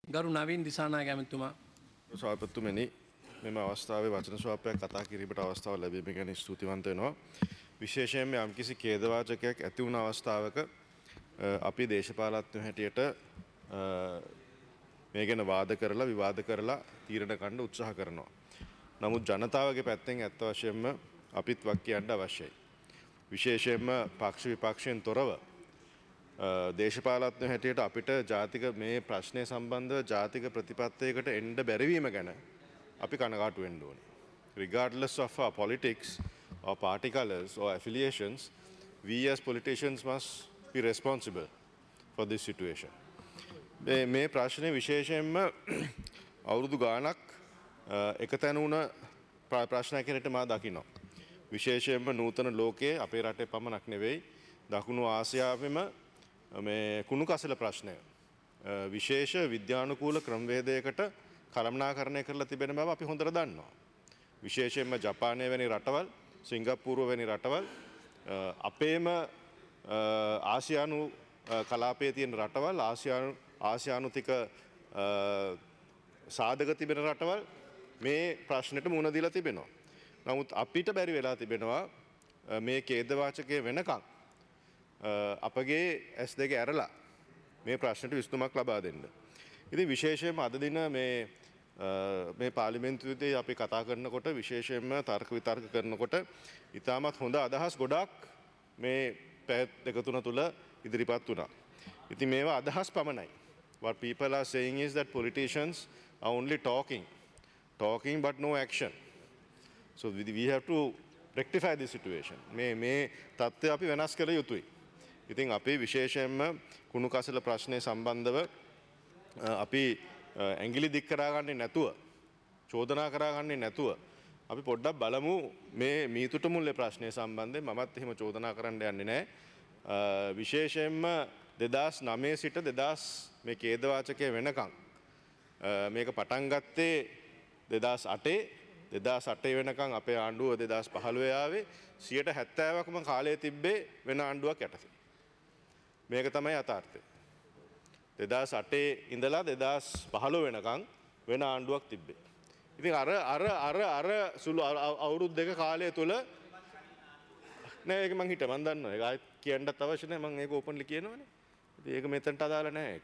ගරු නවීන් දිසානායක ඇමතුමා. සභාපතිතුමනි, මෙම අවස්ථාවේ වචන ස්වල්පයක් කතා කිරීමට අවස්ථාව ලැබීම ගැන ස්තුතිවන්ත වෙනවා. විශේෂයෙන්ම යම්කිසි ඛේදවාචකයක් ඇති වුණ අවස්ථාවක අපි දේශපාලඥයෝ හැටියට මේ ගැන වාද කරලා විවාද කරලා තීරණ ගන්න උත්සාහ කරනවා. නමුත් ජනතාවගේ පැත්තෙන් ඇත්ත වශයෙන්ම අපිත් වක් කියන්න අවශ්‍යයි. විශේෂයෙන්ම පක්ෂ විපක්ෂයෙන් තොරව දේශපාලඥයෝ හැටියට අපිට ජාතික මේ ප්‍රශ්නය සම්බන්ධව ජාතික ප්‍රතිපත්තියකට එන්න බැරිවීම ගැන අපි කනගාටු වෙන්න ඕනේ. Regardless of our politics or party colors or affiliations, we as politicians must be responsible for this situation. මේ ප්‍රශ්නේ විශේෂයෙන්ම අවුරුදු ගාණක් එකතැන වුණ ප්‍රශ්නයක් හැටියට මා දකිනවා. විශේෂයෙන්ම නූතන ලෝකයේ අපේ රටේ පමණක් නෙවෙයි දකුණු ආසියාවෙම මේ කුණු කසල ප්‍රශ්නය විශේෂ විද්‍යානුකූල ක්‍රමවේදයකට කළමනාකරණය කරලා තිබෙන බව අපි හොඳට දන්නවා. විශේෂයෙන්ම ජපානය වැනි රටවල්, සිංගප්පූරුව වැනි රටවල්, අපේම ආසියානු කලාපයේ තියෙන රටවල්, ආසියානුතික සාධක තිබෙන රටවල් මේ ප්‍රශ්නෙට මුහුණ දීලා තිබෙනවා. නමුත් අපිට බැරි වෙලා තිබෙනවා මේ ඛේදවාචකය වෙනකන් අපගේ ඇස් දෙක ඇරලා මේ ප්‍රශ්නට විසඳුමක් ලබා දෙන්න. ඉතින් විශේෂයෙන්ම අද දින මේ පාර්ලිමේන්තුවේදී අපි කතා කරනකොට විශේෂයෙන්ම තර්ක විතර්ක කරනකොට ඉතාමත් හොඳ අදහස් ගොඩක් මේ පැය දෙක තුන තුල ඉදිරිපත් වුණා. ඉතින් මේවා අදහස් පමණයි. What people are saying is that politicians are only talking but no action. So we have to rectify this situation. මේ තත්ත්වය අපි වෙනස් කළ යුතුයි. ඉතින් අපි විශේෂයෙන්ම කුණු කසල ප්‍රශ්නය සම්බන්ධව අපි ඇඟිලි දික් කරගන්නේ නැතුව, චෝදනා කරගන්නේ නැතුව අපි පොඩ්ඩක් බලමු මේ මීතුට මුල්ලේ ප්‍රශ්නය සම්බන්ධයෙන්. මමත් එහෙම චෝදනා කරන්න යන්නේ නැහැ. විශේෂයෙන්ම 2009 සිට 2000 මේ ඛේදවාචකය වෙනකන් මේක පටන් ගත්තේ 2008 වෙනකන් අපේ ආණ්ඩුව 2015 ආවේ 70%ක්ම කාලය තිබ්බේ වෙන ආණ්ඩුවක් යටතේ. මේක තමයි යථාර්ථය. 2008 ඉඳලා 2015 වෙනකන් වෙන ආණ්ඩුවක් තිබ්බේ. ඉතින් අර සුළු අවුරුදු දෙක කාලය තුල නෑ ඒක මං හිතා මං දන්නවා. ඒක ආයෙත් කියන්නත් අවශ්‍ය නෑ. මං ඒක ඕපන්ලි කියනවනේ. ඉතින් ඒක මෙතනට අදාළ නෑ ඒක.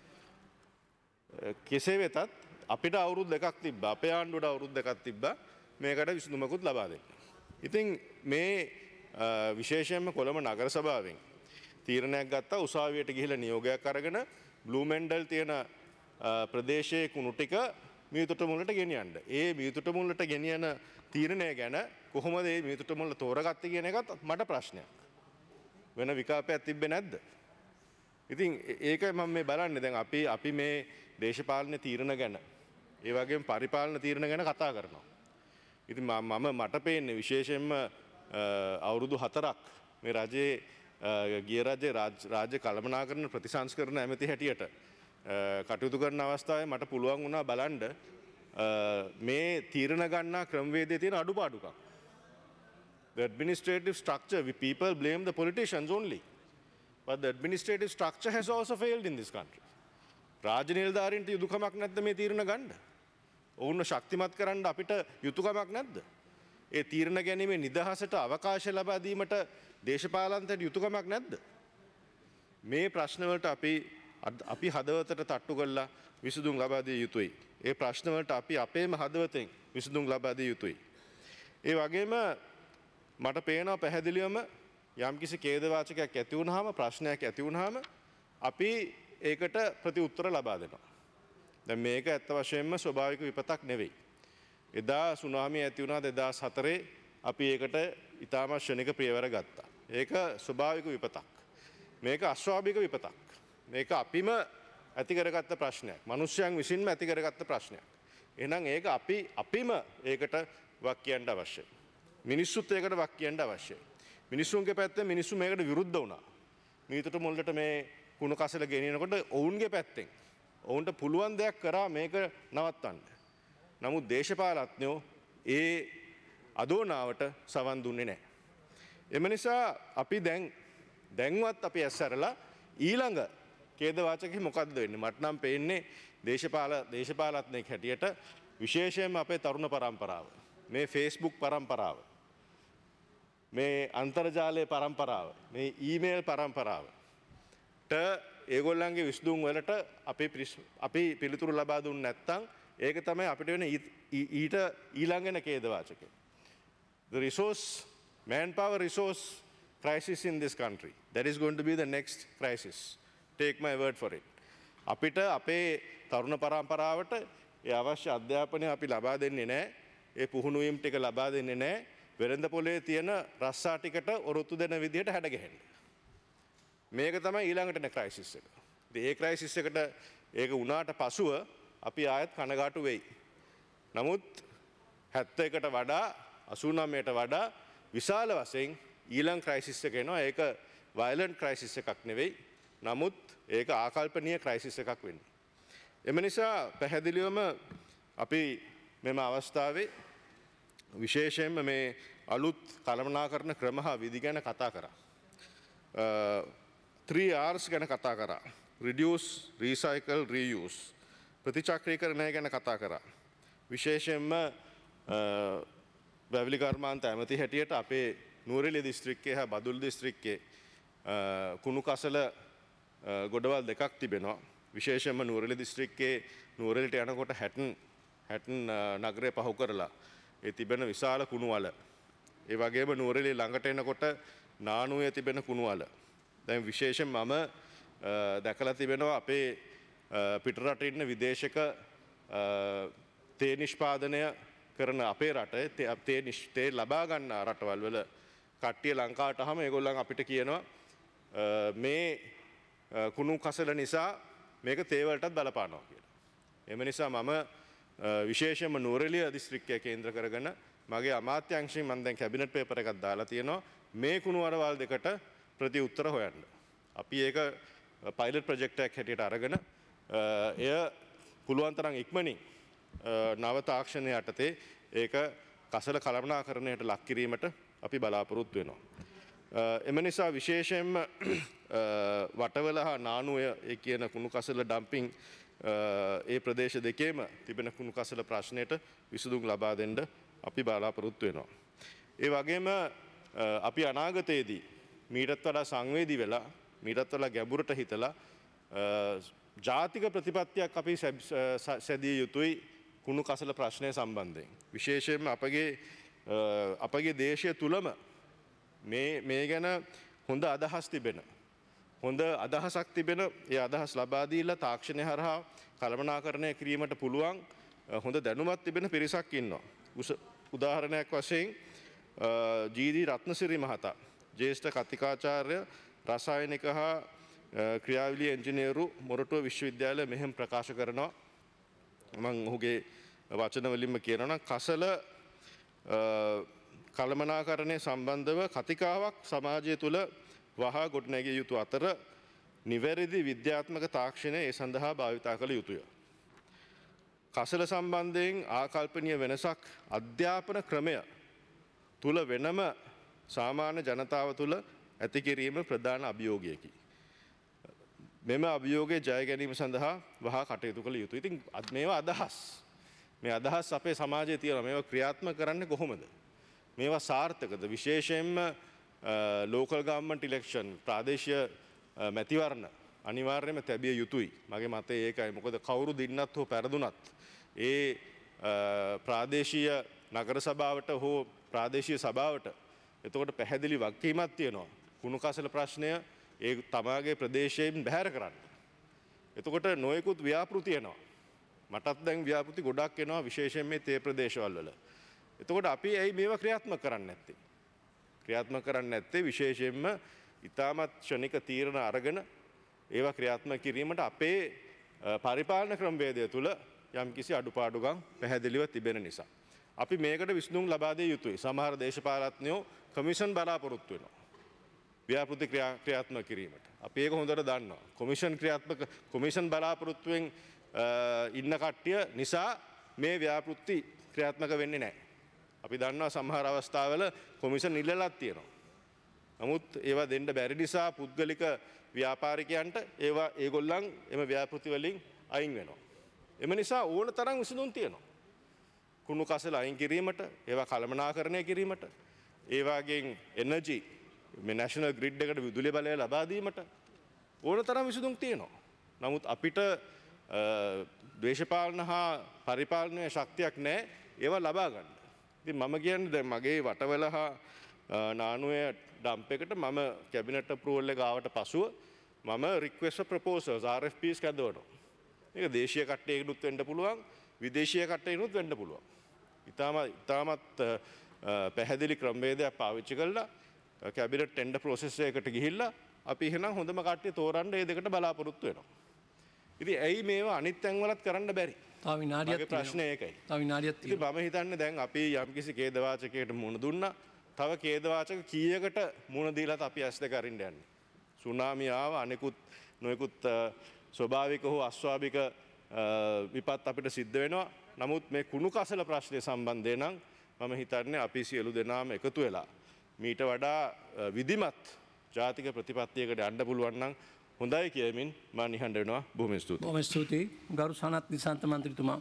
කෙසේ වෙතත් අපිට අවුරුදු දෙකක් තිබ්බා. අපේ ආණ්ඩුවට අවුරුදු දෙකක් තිබ්බා මේකට විසඳුමකුත් ලබා දෙන්න. ඉතින් මේ විශේෂයෙන්ම කොළඹ නගර සභාවෙන් තීරණයක් ගත්තා උසාවියට ගිහිලා නියෝගයක් අරගෙන බ්ලූමෙන්ඩල් තියෙන ප්‍රදේශයේ කුණු ටික මීතුට මුල්ලට ගෙනියන්න. ඒ මීතුට මුල්ලට ගෙනියන තීරණය ගැන කොහොමද මේ මීතුට මුල්ල තෝරගත්තේ කියන එකත් මට ප්‍රශ්නයක්. වෙන විකල්පයක් තිබ්බේ නැද්ද? ඉතින් ඒකයි මම මේ බලන්නේ. දැන් අපි මේ දේශපාලන තීරණ ගැන ඒ වගේම පරිපාලන තීරණ ගැන කතා කරනවා. ඉතින් මට පේන්නේ විශේෂයෙන්ම අවුරුදු 4ක් මේ රජයේ ගිය රජයේ රාජ්‍ය කළමනාකරණ ප්‍රතිසංස්කරණ ඇමති හැටියට කටයුතු කරන අවස්ථාවේ මට පුළුවන් වුණා බලන්න මේ තීරණ ගන්නා ක්‍රමවේදයේ තියෙන අඩුපාඩුකම්. The administrative structure, we people blame the politicians only. But the administrative structure has also failed in this country. රාජ්‍ය නිලධාරීන්ට යුතුයකමක් නැද්ද මේ තීරණ ගන්න? ඔවුන්ව ශක්තිමත් කරන්න අපිට යුතුයකමක් නැද්ද? ඒ තීරණ ගැනීමේ නිදහසට අවකාශය ලබා දීමට දේශපාලනයට යුතුයකමක් නැද්ද? මේ ප්‍රශ්න වලට අපි හදවතට තට්ටු කරලා විසඳුම් ලබා දිය යුතුයි. ඒ ප්‍රශ්න වලට අපි අපේම හදවතෙන් විසඳුම් ලබා දිය යුතුයි. ඒ වගේම මට පේනවා පැහැදිලිවම යම්කිසි ඛේදවාචකයක් ඇති වුනහම ප්‍රශ්නයක් ඇති වුනහම අපි ඒකට ප්‍රතිඋත්තර ලබා දෙනවා. දැන් මේක ඇත්ත වශයෙන්ම ස්වභාවික විපතක් නෙවෙයි. එදා සුනාමිය ඇති වුණා 2004 අපි ඒකට ඉතාමත් ශනික පියවර ගත්තා. ඒක ස්වභාවික විපතක්. මේක අස්වාභාවික විපතක්. මේක අපිම ඇති කරගත්ත ප්‍රශ්නයක්. මිනිස්යන් විසින්ම ඇති කරගත්ත ප්‍රශ්නයක්. එහෙනම් ඒක අපිම ඒකට වක් කියන්න අවශ්‍යයි. මිනිස්සුත් ඒකට වක් කියන්න අවශ්‍යයි. මිනිස්සුන්ගේ පැත්තෙන් මිනිස්සු මේකට විරුද්ධ වුණා. මීතුට මුල්ලට මේ කුණු කසල ගෙනියනකොට ඔවුන්ගේ පැත්තෙන් ඔවුන්ට පුළුවන් දෙයක් කරා මේක නවත්තන්න. නමුත් දේශපාලඥයෝ ඒ අදෝනාවට සවන් දුන්නේ නැහැ. එම නිසා අපි දැන්වත් අපි ඇස්සරලා ඊළඟ ඛේදවාචකෙ මොකද්ද වෙන්නේ? මට නම් පේන්නේ දේශපාලනඥයෙක් හැටියට විශේෂයෙන්ම අපේ තරුණ පරම්පරාව මේ Facebook පරම්පරාව මේ අන්තර්ජාලයේ පරම්පරාව මේ ඊමේල් පරම්පරාවට ඒගොල්ලන්ගේ විසඳුම් වලට අපි පිළිතුරු ලබා දුන්නේ නැත්නම් ඒක තමයි අපිට වෙන ඊට ඊළඟන ඛේදවාචකය. The manpower resource crisis in this country. That is going to be the next crisis. Take my word for it. අපිට අපේ තරුණ පරම්පරාවට ඒ අවශ්‍ය අධ්‍යාපනය අපි ලබා දෙන්නේ නැහැ. ඒ පුහුණු වීම ටික ලබා දෙන්නේ නැහැ. වෙළඳ පොලේ තියෙන රස්සා ටිකට ඔරොත්තු දෙන විදිහට හැඩගැහෙන්න. මේක තමයි ඊළඟට එන ක්‍රයිසිස් එක. ඉතින් ඒ ක්‍රයිසිස් එකට ඒක වුණාට පසුව අපි ආයෙත් කනගාටු වෙයි. නමුත් 71ට වඩා 89ට වඩා විශාල වශයෙන් ඊළඟ ක්‍රයිසිස් එක එනවා. ඒක වයලන්ට් ක්‍රයිසිස් එකක් නෙවෙයි. නමුත් ඒක ආකල්පනීය ක්‍රයිසිස් එකක් වෙන්නේ. එම නිසා පැහැදිලිවම අපි මෙම අවස්ථාවේ විශේෂයෙන්ම මේ අලුත් කළමනාකරන ක්‍රම හා විධි ගැන කතා කරා. 3Rs ගැන කතා කරා. Reduce, Recycle, Reuse. ප්‍රතිචක්‍රීකරණය ගැන කතා කරා. විශේෂයෙන්ම වැවිලි කර්මාන්ත ඇමති හැටියට අපේ නුවරඑළිය දිස්ත්‍රික්කයේ හා බදුල්ල දිස්ත්‍රික්කයේ කුණු කසල ගොඩවල් දෙකක් තිබෙනවා. විශේෂයෙන්ම නුවරඑළිය දිස්ත්‍රික්කයේ නුවරඑළියට යනකොට හැටන් නගරය පහු කරලා ඒ තිබෙන විශාල කුණු වල. ඒ වගේම නුවරඑළිය ළඟට එනකොට නානුවේ තිබෙන කුණු වල. දැන් විශේෂයෙන් මම දැකලා තිබෙනවා අපේ පිටරට ඉන්න විදේශක තේ නිෂ්පාදනය කරන අපේ රටේ තේ ලබා ගන්න රටවල් වල කට්ටිය ලංකාවට ආවම ඒගොල්ලන් අපිට කියනවා මේ කුණු කසල නිසා මේක තේ වලටත් බලපානවා කියලා. එම නිසා මම විශේෂයෙන්ම නුවරඑළිය දිස්ත්‍රික්කය කේන්ද්‍ර කරගෙන මගේ අමාත්‍යාංශයෙන් මම දැන් කැබිනට් පේපර් එකක් දාලා තියෙනවා මේ කුණු වරවල් දෙකට ප්‍රති උත්තර හොයන්න. අපි ඒක පයිලට් ප්‍රොජෙක්ට් එකක් හැටියට අරගෙන එය පුළුවන් තරම් ඉක්මනින් නව තාක්ෂණය යටතේ ඒක කසල කළමනාකරණයට ලක් කිරීමට අපි බලාපොරොත්තු වෙනවා. එම නිසා විශේෂයෙන්ම වටවල හා නානුවය ඒ කියන කුණු කසල ඩම්පින් ඒ ප්‍රදේශ දෙකේම තිබෙන කුණු කසල ප්‍රශ්නයට විසඳුම් ලබා දෙන්න අපි බලාපොරොත්තු වෙනවා. ඒ වගේම අපි අනාගතයේදී මීටත් වඩා සංවේදී වෙලා මීටත් වඩා ගැඹුරට හිතලා ජාතික ප්‍රතිපත්තියක් අපි සැදිය යුතුයි කුණු කසල ප්‍රශ්නය සම්බන්ධයෙන්. විශේෂයෙන්ම අපගේ දේශය තුලම මේ ගැන හොඳ අදහස් තිබෙන හොඳ අදහසක් තිබෙන ඒ අදහස් ලබා දීලා තාක්ෂණය හරහා කළමනාකරණය කිරීමට පුළුවන් හොඳ දැනුමක් තිබෙන පිරිසක් ඉන්නවා. උදාහරණයක් වශයෙන් ජී.ඩී. රත්නසිරි මහතා ජ්‍යෙෂ්ඨ කතිකාචාර්ය රසායනික හා ක්‍රියාවිලි එන්ජිනේරු මොරටුව විශ්වවිද්‍යාලය මෙහෙම ප්‍රකාශ කරනවා. මම ඔහුගේ වචන වලින්ම කියනවා නම් කසල කළමනාකරණය සම්බන්ධව කතිකාවක් සමාජය තුළ වහා ගොඩනැගිය යුතු අතර නිවැරදි විද්‍යාත්මක තාක්ෂණය ඒ සඳහා භාවිතා කළ යුතුය. කසල සම්බන්ධයෙන් ආකල්පනීය වෙනසක් අධ්‍යාපන ක්‍රමය තුළ වෙනම සාමාන්‍ය ජනතාව තුළ ඇති කිරීම ප්‍රධාන අභියෝගයකි. මෙම අභියෝගය ජය ගැනීම සඳහා වහා කටයුතු කළ යුතුයි. ඉතින් මේවා අදහස්. මේ අදහස් අපේ සමාජයේ තියෙනවා. මේවා ක්‍රියාත්මක කරන්නේ කොහොමද? මේවා සාර්ථකද? විශේෂයෙන්ම local government election ප්‍රාදේශීය මැතිවරණ අනිවාර්යයෙන්ම තැබිය යුතුයි. මගේ මතය ඒකයි. මොකද කවුරු දින්නත් හෝ පෙරදුනත් ඒ ප්‍රාදේශීය නගර සභාවට හෝ ප්‍රාදේශීය සභාවට එතකොට පැහැදිලි වගකීමක් තියෙනවා. කුණු කසල ප්‍රශ්නය ඒ තමාගේ ප්‍රදේශයෙන් බැහැර කරන්න. එතකොට නොයෙකුත් ව්‍යාපෘති එනවා. මටත් දැන් ව්‍යාපෘති ගොඩක් එනවා විශේෂයෙන් මේ තේ ප්‍රදේශවල වල. එතකොට අපි ඇයි මේවා ක්‍රියාත්මක කරන්නේ නැත්තේ? ක්‍රියාත්මක කරන්නේ නැත්තේ විශේෂයෙන්ම ඊටමත් ක්ෂණික තීරණ අරගෙන ඒවා ක්‍රියාත්මක කිරීමට අපේ පරිපාලන ක්‍රමවේදය තුළ යම්කිසි අඩුපාඩුකම් පැහැදිලිව තිබෙන නිසා. අපි මේකට විසඳුම් ලබා දිය යුතුයි. සමහර දේශපාලඥයෝ කමිෂන් බලාපොරොත්තු වෙනවා. ව්‍යාපෘති ක්‍රියාත්මක කිරීමට. අපි ඒක හොඳට දන්නවා. කොමිෂන් බලාපොරොත්තුවෙන් ඉන්න කට්ටිය නිසා මේ ව්‍යාපෘති ක්‍රියාත්මක වෙන්නේ නැහැ. අපි දන්නවා සමහර අවස්ථාවල කොමිෂන් ඉල්ලලක් තියෙනවා. නමුත් ඒවා දෙන්න බැරි නිසා පුද්ගලික ව්‍යාපාරිකයන්ට ඒගොල්ලන් එම ව්‍යාපෘති වලින් අයින් වෙනවා. එම නිසා ඕන තරම් විසඳුම් තියෙනවා. කුණු කසල අයින් කිරීමට, ඒවා කළමනාකරණය කිරීමට, ඒ වගේම එනර්ජි මේ නැෂනල් ග්‍රිඩ් එකට විදුලි බලය ලබා දීමට ඕන තරම් විසඳුම් තියෙනවා. නමුත් අපිට දේශපාලන හා පරිපාලනයේ ශක්තියක් නැහැ ඒවා ලබා ගන්න. ඉතින් මම කියන්නේ දැන් මගේ වටවල හා නානුවේ ඩම්ප් එකට මම කැබිනට් අප්‍රූවල් එක ආවට පසුව මම රික්වෙස්ට් ෆර් ප්‍රොපෝසල්ස් RFPs කැඳවනවා. මේක දේශීය කට්ටියකටත් වෙන්න පුළුවන්, විදේශීය කට්ටියකටත් වෙන්න පුළුවන්. ඉතාමත් පැහැදිලි ක්‍රමවේදයක් පාවිච්චි කළා කැබිනට් ටෙන්ඩර් ප්‍රොසෙස් එකකට ගිහිල්ලා අපි එහෙනම් හොඳම කට්ටිය තෝරන්න ඒ දෙකට බලාපොරොත්තු වෙනවා. ඉතින් ඇයි මේවා අනිත් තැන්වලත් කරන්න බැරි? තව විනාඩියක් මගේ ප්‍රශ්නේ ඒකයි. තව විනාඩියක් ඉතින් මම හිතන්නේ දැන් අපි යම්කිසි ඛේදවාචකයකට මුහුණ දුන්නා. තව ඛේදවාචක කීයකට මුහුණ දීලාත් අපි ඇස් දෙක අරින්න යන්නේ. සුනාමි ආව අනිකුත් නොයෙකුත් ස්වභාවික හෝ අස්වාභික විපත් අපිට සිද්ධ වෙනවා. නමුත් මේ කුණු කසල ප්‍රශ්නය සම්බන්ධයෙන් නම් මම හිතන්නේ අපි සියලු දෙනාම එකතු වෙලා මීට වඩා විධිමත් ජාතික ප්‍රතිපත්තියකට යන්න පුළුවන් නම් හොඳයි කියමින් මම නිහඬ වෙනවා. බොහොම ස්තුතියි. බොහොම ස්තුතියි. ගරු සනත් නිසාන්ත මන්ත්‍රීතුමා.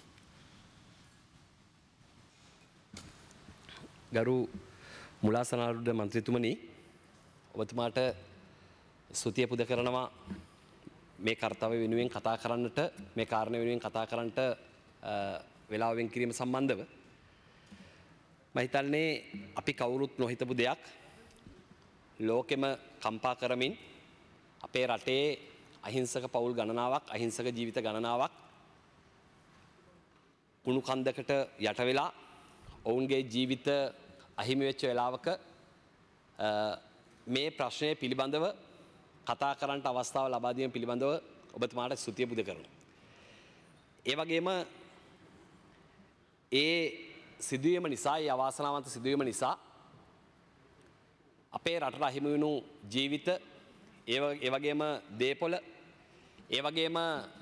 ගරු මුලාසනාරුඩ මන්ත්‍රීතුමනි, ඔබතුමාට ස්තුතිය පුද කරනවා මේ කර්තව්‍ය වෙනුවෙන් කතා කරන්නට, මේ කාරණය වෙනුවෙන් කතා කරන්නට වෙලාව වෙන් කිරීම සම්බන්ධව. මම හිතන්නේ අපි කවුරුත් නොහිතපු දෙයක් ලෝකෙම කම්පා කරමින් අපේ රටේ අහිංසක පවුල් ගණනාවක්, අහිංසක ජීවිත ගණනාවක් කුණු කන්දකට යට වෙලා ඔවුන්ගේ ජීවිත අහිමි වෙච්ච වෙලාවක මේ ප්‍රශ්නය පිළිබඳව කතා කරන්නට අවස්ථාව ලබා දීම පිළිබඳව ඔබතුමාට ස්තුතිය පුද කරනවා. ඒ වගේම ඒ සිදුවීම නිසා, ඒ අවාසනාවන්ත සිදුවීම නිසා අපේ රටට අහිමි වුණු ජීවිත, ඒ වගේම දේපොළ, ඒ වගේම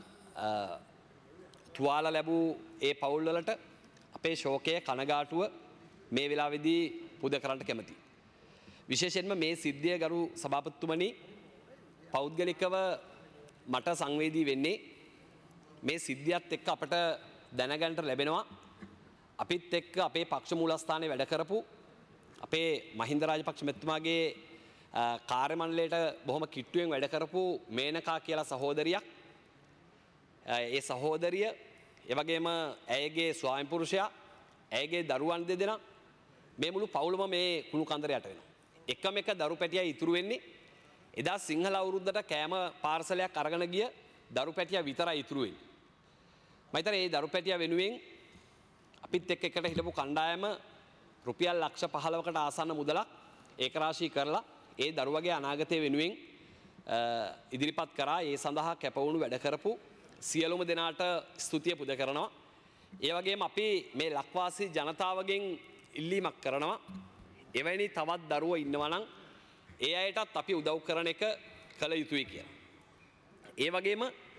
තුවාල ලැබූ ඒ පවුල් වලට අපේ ශෝකය, කනගාටුව මේ වෙලාවේදී පුද කරන්නට කැමතියි. විශේෂයෙන්ම මේ සිද්ධිය ගරු සභාපතිතුමනි පෞද්ගලිකව මට සංවේදී වෙන්නේ මේ සිද්ධියත් එක්ක අපට දැනගන්නට ලැබෙනවා අපිත් එක්ක අපේ පක්ෂ මූලස්ථානයේ වැඩ කරපු අපේ මහින්ද රාජපක්ෂ මැතිතුමාගේ කාර්ය මණ්ඩලයට බොහොම කිට්ටුවෙන් වැඩ කරපු මේනකා කියලා සහෝදරියක්, ඒ සහෝදරිය, ඒ වගේම ඇයගේ ස්වාමි පුරුෂයා, ඇයගේ දරුවන් දෙදෙනා මේ මුළු පවුලම මේ කුණු කන්දර යට වෙනවා. එකම එක දරු පැටියයි ඉතුරු වෙන්නේ. එදා සිංහල අවුරුද්දට කෑම පාර්සලයක් අරගෙන ගිය දරු පැටියා විතරයි ඉතුරු වෙන්නේ. මම හිතන්නේ මේ දරු පැටියා වෙනුවෙන් අපිත් එක්ක එකට හිටපු කණ්ඩායම රුපියල් ලක්ෂ 15කට ආසන්න මුදලක් ඒකරාශී කරලා ඒ දරුවගේ අනාගතය වෙනුවෙන් ඉදිරිපත් කරා. ඒ සඳහා කැපවුණු වැඩ කරපු සියලුම දෙනාට ස්තුතිය පුද කරනවා. ඒ වගේම අපි මේ ලක්වාසී ජනතාවගෙන් ඉල්ලීමක් කරනවා. එවැනි තවත් දරුවෝ ඉන්නවා නම් ඒ අයටත් අපි උදව් කරන එක කළ යුතුයි කියලා. ඒ වගේම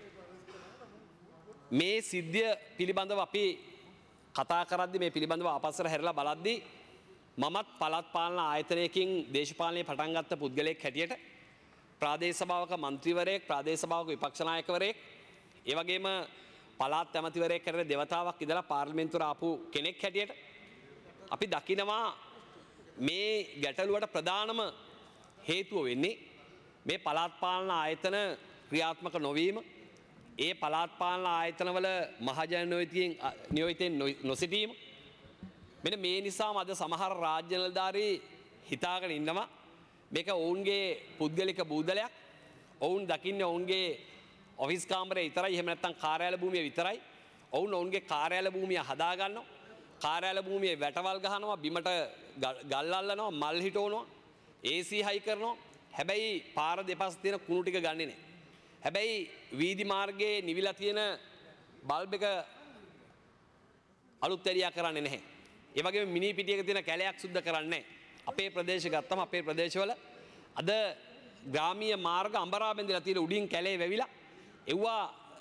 මේ සිද්ධිය පිළිබඳව අපි කතා කරද්දී, මේ පිළිබඳව අපස්සර හැරලා බලද්දී මමත් පළාත් පාලන ආයතනයකින් දේශපාලනයේ පටන් ගත්ත පුද්ගලයෙක් හැටියට ප්‍රාදේශ සභාවක මන්ත්‍රීවරයෙක්, ප්‍රාදේශ සභාවක විපක්ෂ නායකවරයෙක්, ඒ වගේම පළාත් ඇමතිවරයෙක් හැටියට දෙවතාවක් ඉඳලා පාර්ලිමේන්තුවට ආපු කෙනෙක් හැටියට අපි දකිනවා මේ ගැටලුවට ප්‍රධානම හේතුව වෙන්නේ මේ පළාත් පාලන ආයතන ක්‍රියාත්මක නොවීම, ඒ පළාත් පාලන ආයතනවල මහජන නියෝජිතයන් නොසිටීම. මෙන්න මේ නිසාම අද සමහර රාජ්‍ය නිලධාරී හිතාගෙන ඉන්නවා මේක ඔවුන්ගේ පුද්ගලික බූදලයක්, ඔවුන් දකින්නේ ඔවුන්ගේ ඔෆිස් කාමරේ විතරයි, එහෙම නැත්නම් කාර්යාල භූමිය විතරයි. ඔවුන් ඔවුන්ගේ කාර්යාල භූමිය හදා ගන්නවා, කාර්යාල භූමියේ වැටවල් ගහනවා, බිමට ගල් අල්ලනවා, මල් හිටවනවා, AC හයි කරනවා. හැබැයි පාර දෙපස් තියෙන කුණු ටික ගන්නෙ නැහැ. හැබැයි වීදි මාර්ගයේ නිවිලා තියෙන බල්බ් එක අලුත් ඇරියා කරන්නේ නැහැ. ඒ වගේම මිනි පිටියක තියෙන කැලයක් සුද්ධ කරන්නේ නැහැ. අපේ ප්‍රදේශ ගත්තම අපේ ප්‍රදේශවල අද ග්‍රාමීය මාර්ග අඹරා බැඳලා තියෙන උඩින් කැලේ වැවිලා එව්වා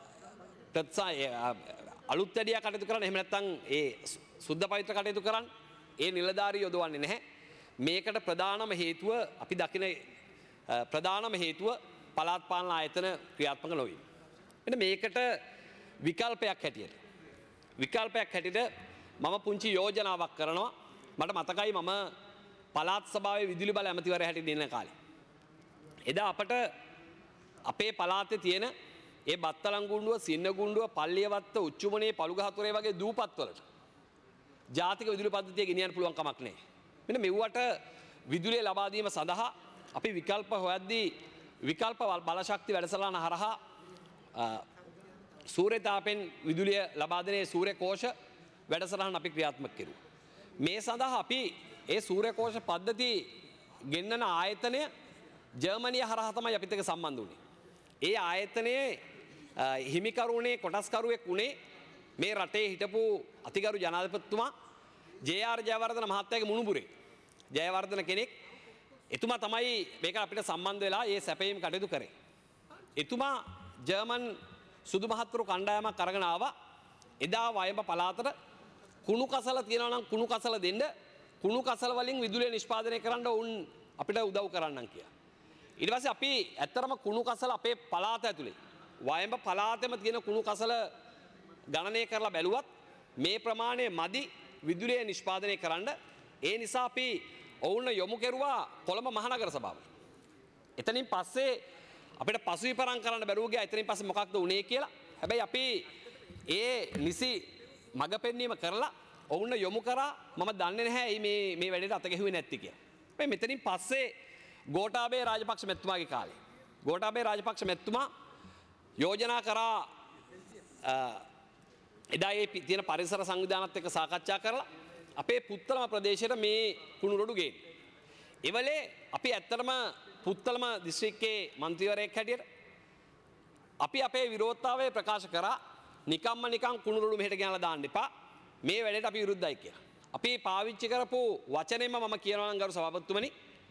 අලුත් ඇරියා කටයුතු කරන්න, එහෙම නැත්නම් ඒ සුද්ධ පවිත්‍ර කටයුතු කරන්න ඒ නිලධාරී යොදවන්නේ නැහැ. මේකට ප්‍රධානම හේතුව අපි දකින ප්‍රධානම හේතුව පළාත් පාලන ආයතන ක්‍රියාත්මක නොවීම. මෙන්න මේකට විකල්පයක් හැටියට. විකල්පයක් හැටියට මම පුංචි යෝජනාවක් කරනවා. මට මතකයි මම පළාත් සභාවේ විදුලි බල ඇමතිවරයා හැටියට ඉන්න කාලේ. එදා අපට අපේ පළාතේ තියෙන ඒ බත්තලන් ගුණ්ඩුව, සින්න ගුණ්ඩුව, පල්ලියවත්ත, උච්චුමනේ, පළුගහතුරේ වගේ දූපත්වලට ජාතික විදුලි පද්ධතිය ගෙනියන්න පුළුවන් කමක් නැහැ. මෙන්න මෙව්වට විදුලිය ලබා දීම සඳහා අපි විකල්ප හොයද්දී විකල්ප බලශක්ති වැඩසටහන හරහා සූර්ය තාපෙන් විදුලිය ලබා දෙන සූර්ය කෝෂ වැඩසටහන අපි ක්‍රියාත්මක කෙරුවා. මේ සඳහා අපි ඒ සූර්ය කෝෂ පද්ධති ගෙන්නන ආයතනය ජර්මනිය හරහා තමයි අපිත් එක්ක සම්බන්ධ වුණේ. ඒ ආයතනයේ හිමිකරුණේ කොටස්කරුවෙක් වුණේ මේ රටේ හිටපු අතිගරු ජනාධිපතිතුමා ජේ.ආර්. ජයවර්ධන මහත්තයාගේ මුණුබුරේ. ජයවර්ධන කෙනෙක් එතුමා තමයි මේක අපිට සම්බන්ධ වෙලා ඒ සැපයීම් කටයුතු කරේ. එතුමා ජර්මන් සුදු මහත්තුරු කණ්ඩායමක් අරගෙන ආවා. එදා වයඹ පළාතට කුණු කසල තියෙනවා නම් කුණු කසල දෙන්න, කුණු කසල වලින් විදුලිය නිෂ්පාදනය කරන්න උන් අපිට උදව් කරන්නම් කියලා. ඊට පස්සේ අපි ඇත්තරම කුණු කසල අපේ පළාත ඇතුලේ වයඹ පළාතෙම තියෙන කුණු කසල ගණනය කරලා බැලුවත් මේ ප්‍රමාණය මදි විදුලිය නිෂ්පාදනය කරන්න. ඒ නිසා අපි ඔවුන් යොමු කෙරුවා කොළඹ මහනගර සභාවට. එතනින් පස්සේ අපිට පසුවිපරම් කරන්න බැරුව ගියා. එතනින් පස්සේ මොකක්ද උනේ කියලා. හැබැයි අපි ඒ නිසි මඟ පෙන්වීම කරලා ඔවුන් යොමු කරා. මම දන්නේ නැහැ මේ වැඩේට අත ගැහුවේ නැති කියලා. හැබැයි මෙතනින් පස්සේ ගෝඨාභය රාජපක්ෂ මැතිතුමාගේ කාලේ ගෝඨාභය රාජපක්ෂ මැතිතුමා යෝජනා කරා එදා ඒ තියෙන පරිසර සංවිධානත් එක්ක සාකච්ඡා කරලා අපේ පුත්තලම ප්‍රදේශයට මේ කුණු රොඩු ගේන්න. එවලේ අපි ඇත්තටම පුත්තලම දිස්ත්‍රික්කයේ මන්ත්‍රීවරයෙක් හැටියට අපි අපේ විරෝධතාවය ප්‍රකාශ කරා. නිකම්ම නිකම් කුණු රොඩු මෙහෙට ගෙනලා දාන්න එපා. මේ වැඩේට අපි විරුද්ධයි කියලා. අපි පාවිච්චි කරපු වචනේම මම කියනවා නම් ගරු සභාපතිතුමනි,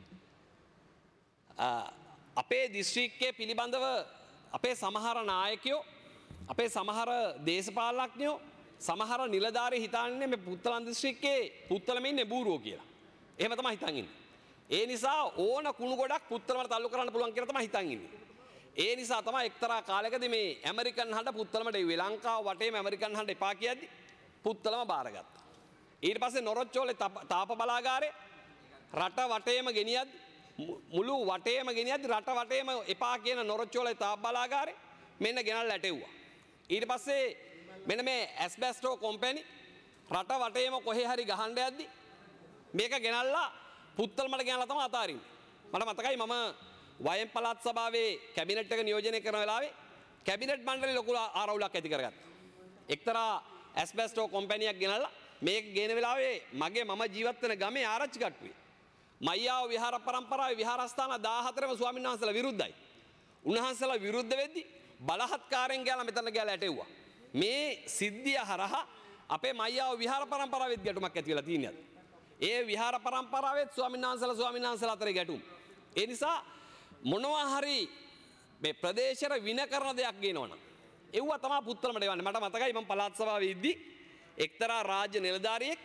අපේ දිස්ත්‍රික්කයේ පිළිබඳව අපේ සමහර නායකයෝ, අපේ සමහර දේශපාලඥයෝ, සමහර නිලධාරී හිතන්නේ මේ පුත්තලම් දිස්ත්‍රික්කයේ පුත්තලම ඉන්නේ බූරුවෝ කියලා. එහෙම තමයි හිතන් ඉන්නේ. ඒ නිසා ඕන කුණු ගොඩක් පුත්තලමට තල්ලු කරන්න පුළුවන් කියලා තමයි හිතන් ඉන්නේ. ඒ නිසා තමයි එක්තරා කාලයකදී මේ ඇමරිකන් හඬ පුත්තලමට එව්වේ. ලංකාව වටේම ඇමරිකන් හඬ එපා කියද්දි පුත්තලම බාරගත්තා. ඊට පස්සේ නොරොච්චෝලේ තාප බලාගාරේ රට වටේම ගෙනියද්දි මුළු වටේම ගෙනියද්දි රට වටේම එපා කියන නොරොච්චෝලේ තාප බලාගාරේ මෙන්න ගෙනල්ලා ඇටෙව්වා. ඊට පස්සේ මෙන්න මේ ඇස්බැස්ටෝ කම්පැනි රට වටේම කොහේ හරි ගහන්න යද්දි මේක ගෙනල්ලා පුත්තලමට ගෙනල්ලා තමයි අතාරින්නේ. මට මතකයි මම වයම් පළාත් සභාවේ කැබිනට් එක නියෝජනය කරන වෙලාවේ කැබිනට් මණ්ඩලේ ලොකු ආරවුලක් ඇති කරගත්තා. එක්තරා ඇස්බැස්ටෝ කම්පැනියක් ගෙනල්ලා මේක ගේන වෙලාවේ මම ජීවත් වෙන ගමේ ආරච්චි කට්ටුවේ මයියාව විහාර පරම්පරාවේ විහාරස්ථාන 14ම ස්වාමීන් වහන්සේලා විරුද්ධයි. උන්වහන්සේලා විරුද්ධ වෙද්දි බලහත්කාරයෙන් ගියාලා මෙතන ගියාලා ඇටෙව්වා. මේ සිද්ධිය හරහා අපේ මයියාව විහාර පරම්පරාවෙත් ගැටුමක් ඇති වෙලා තියෙනවා. ඒ විහාර පරම්පරාවෙත් ස්වාමීන් වහන්සේලා අතරේ ගැටුම්. ඒ නිසා මොනවා හරි මේ ප්‍රදේශයට වින කරන දෙයක් ගේනවනම් ඒවා තමයි පුත්තලමට එවන්නේ. මට මතකයි මම පළාත් සභාවේ ඉද්දි එක්තරා රාජ්‍ය නිලධාරියෙක්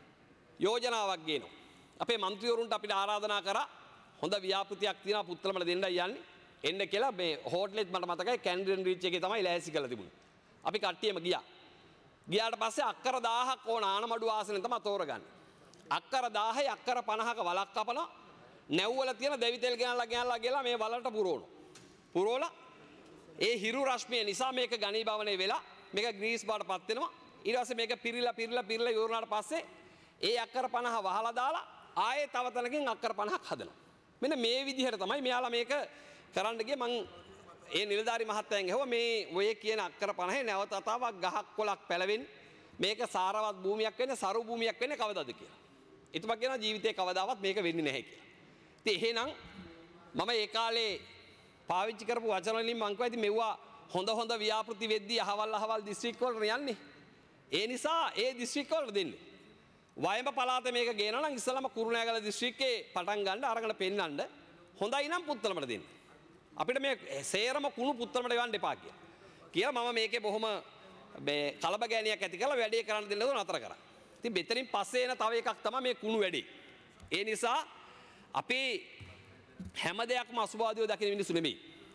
යෝජනාවක් ගේනවා. අපේ മന്ത്രിවරුන්ට අපිට ආරාධනා කරා හොඳ ව්‍යාපෘතියක් තියෙනවා පුත්තලමට දෙන්නයි යන්නේ. එන්න කියලා මේ හෝටලෙත් මට මතකයි කැන්ඩිඩන් රීච් එකේ තමයි ලෑස්ති කරලා තිබුණේ. අපි කට්ටියම ගියා. ගියාට පස්සේ අක්කර 1000ක් ඕන ආනමඩු ආසනෙන් තමයි තෝරගන්නේ. අක්කර 1000යි අක්කර 50ක වලක් කපනවා. නැව්වල තියෙන දෙවි තෙල් ගෙනල්ලා ගිහලා මේ වලට පුරවනවා. පුරවලා ඒ හිරු රශ්මිය නිසා මේක ඝනීභවනය වෙලා මේක ග්‍රීස් බාටපත් වෙනවා. ඊට පස්සේ මේක පිරිලා ඉවරනාට පස්සේ ඒ අක්කර 50 වහලා දාලා ආයේ තව තැනකින් අක්කර 50ක් හදනවා. මෙන්න මේ විදිහට තමයි මෙයාලා මේක කරන්න ගියේ. මං ඒ නිලධාරි මහත්තයන් ඇහුවා මේ ඔය කියන අක්කර 50 නැවත අතාවක් ගහක් කොලක් පැලවෙන්නේ මේක සාරවත් භූමියක් වෙන්නේ සරු භූමියක් වෙන්නේ කවදාද කියලා. එතුමා කියනවා ජීවිතේ කවදාවත් මේක වෙන්නේ නැහැ කියලා. ඉතින් එහෙනම් මම ඒ කාලේ පාවිච්චි කරපු වචන වලින් මං කිව්වා ඉතින් මෙවුවා හොඳ ව්‍යාපෘති වෙද්දී අහවල් දිස්ත්‍රික්ක වලට යන්නේ. ඒ නිසා ඒ දිස්ත්‍රික්ක වලට දෙන්නේ. වයඹ පළාතේ මේක ගේනවා නම් ඉස්සලම කුරුණෑගල දිස්ත්‍රික්කේ පටන් ගන්න අරගෙන පෙන්නන්න හොඳයි නම් පුත්තලමට දෙන්න. අපිට මේ සේරම කුණු පුත්තලමට යවන්න එපා කියලා මම මේකේ බොහොම මේ කලබගෑනියක් ඇති කරලා වැඩේ කරන්න දෙන්න නතර කරා. ඉතින් මෙතනින් පස්සේ එන තව එකක් තමයි මේ කුණු වැඩේ. ඒ නිසා අපි හැම දෙයක්ම අසුභවාදීව දකින මිනිස්සු නෙමෙයි.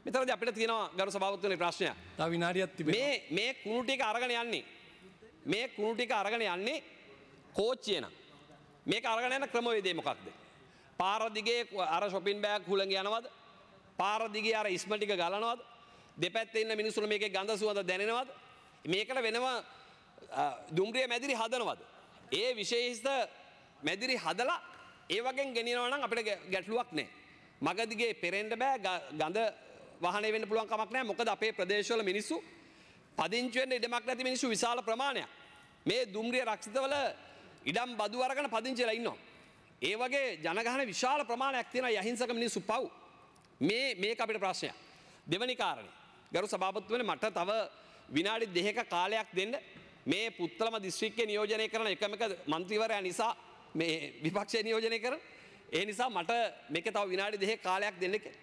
මෙතනදී අපිට තියෙනවා ගරු සභාපතිතුමනි ප්‍රශ්නයක්. තව විනාඩියක් තිබෙනවා. මේ කුණු ටික අරගෙන යන්නේ. මේ කුණු ටික අරගෙන යන්නේ කෝච්චිය නම්. මේක අරගෙන යන ක්‍රමවේදය මොකක්ද? පාර දිගේ අර shopping bag හුලඟ යනවද? පාර දිගේ අර ඉස්ම ටික ගලනවද? දෙපැත්තේ ඉන්න මිනිස්සුන්ට මේකේ ගඳ සුවඳ දැනෙනවද? මේකට වෙනම දුම්රිය මැදිරි හදනවද? ඒ විශේෂිත මැදිරි හදලා ඒ වගේ ගෙනියනවා නම් අපිට ගැටලුවක් නැහැ. මග දිගේ පෙරෙන්න බෑ ගඳ වාහනේ වෙන්න පුළුවන් කමක් නැහැ. මොකද අපේ ප්‍රදේශවල මිනිස්සු පදිංචි වෙන්න ඉඩමක් නැති මිනිස්සු විශාල ප්‍රමාණයක් මේ දුම්රිය රක්ෂිතවල ඉඩම් බදු අරගෙන පදිංචි වෙලා ඉන්නවා. ඒ වගේ ජනගහන විශාල ප්‍රමාණයක් තියෙනවා අහිංසක මිනිස්සු පව්. මේක අපිට ප්‍රශ්නයක්. දෙවැනි කාරණේ. ගරු සභාපතිතුමනි මට තව විනාඩි 2ක කාලයක් දෙන්න. මේ පුත්තලම දිස්ත්‍රික්කයේ නියෝජනය කරන එකම එක മന്ത്രിවරයා නිසා මේ විපක්ෂය නියෝජනය කරන ඒ නිසා මට මේක තව විනාඩි 2ක කාලයක් දෙන්න කියලා.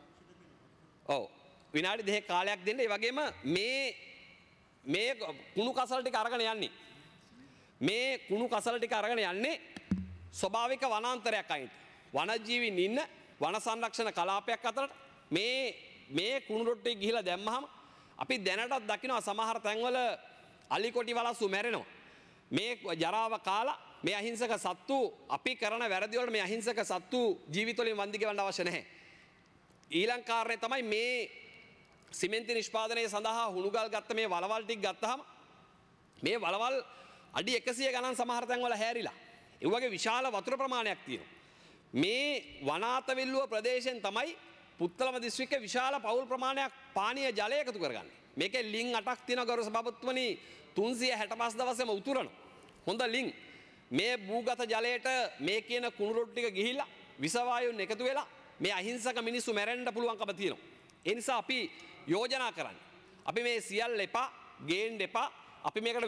ඔව් විනාඩි 2ක කාලයක් දෙන්න. ඒ වගේම මේ කුණු කසල ටික අරගෙන යන්නේ. මේ කුණු කසල ටික අරගෙන යන්නේ ස්වභාවික වනාන්තරයක් අයින්ට. වනජීවීන් ඉන්න වන සංරක්ෂණ කලාපයක් අතරට මේ කුණු රොට්ටේ ගිහිලා දැම්මහම අපි දැනටත් දකිනවා සමහර තැන්වල අලි කොටි වලස්සු මැරෙනවා. මේ ජරාව කාලා මේ අහිංසක සත්තු අපි කරන වැරදි වලට මේ අහිංසක සත්තු ජීවිත වලින් වන්දි ගෙවන්න අවශ්‍ය නැහැ. ඊළඟ කාරණේ තමයි මේ සිමෙන්ති නිෂ්පාදනය සඳහා හුණුගල් ගත්ත මේ වලවල් ටික ගත්තාම මේ වලවල් අඩි 100 ගණන් සමහර තැන්වල හැරිලා. ඒ වගේ විශාල වතුර ප්‍රමාණයක් තියෙනවා. මේ වනාතවිල්ලුව ප්‍රදේශයෙන් තමයි පුත්තලම දිස්ත්‍රික්කයේ විශාල පවුල් ප්‍රමාණයක් පානීය ජලය එකතු කරගන්නේ. මේකේ ලිං 8ක් තියෙනවා ගරු සභාපතිතුමනි 365 දවසෙම උතුරන. හොඳ ලිං. මේ භූගත ජලයට මේ කියන කුණු රොඩු ටික ගිහිල්ලා විස වායුන් එකතු වෙලා මේ අහිංසක මිනිස්සු මැරෙන්න පුළුවන්කම තියෙනවා. ඒ නිසා අපි යෝජනා කරන්නේ. අපි මේ සියල්ල එපා, ගේන්න එපා. අපි මේකට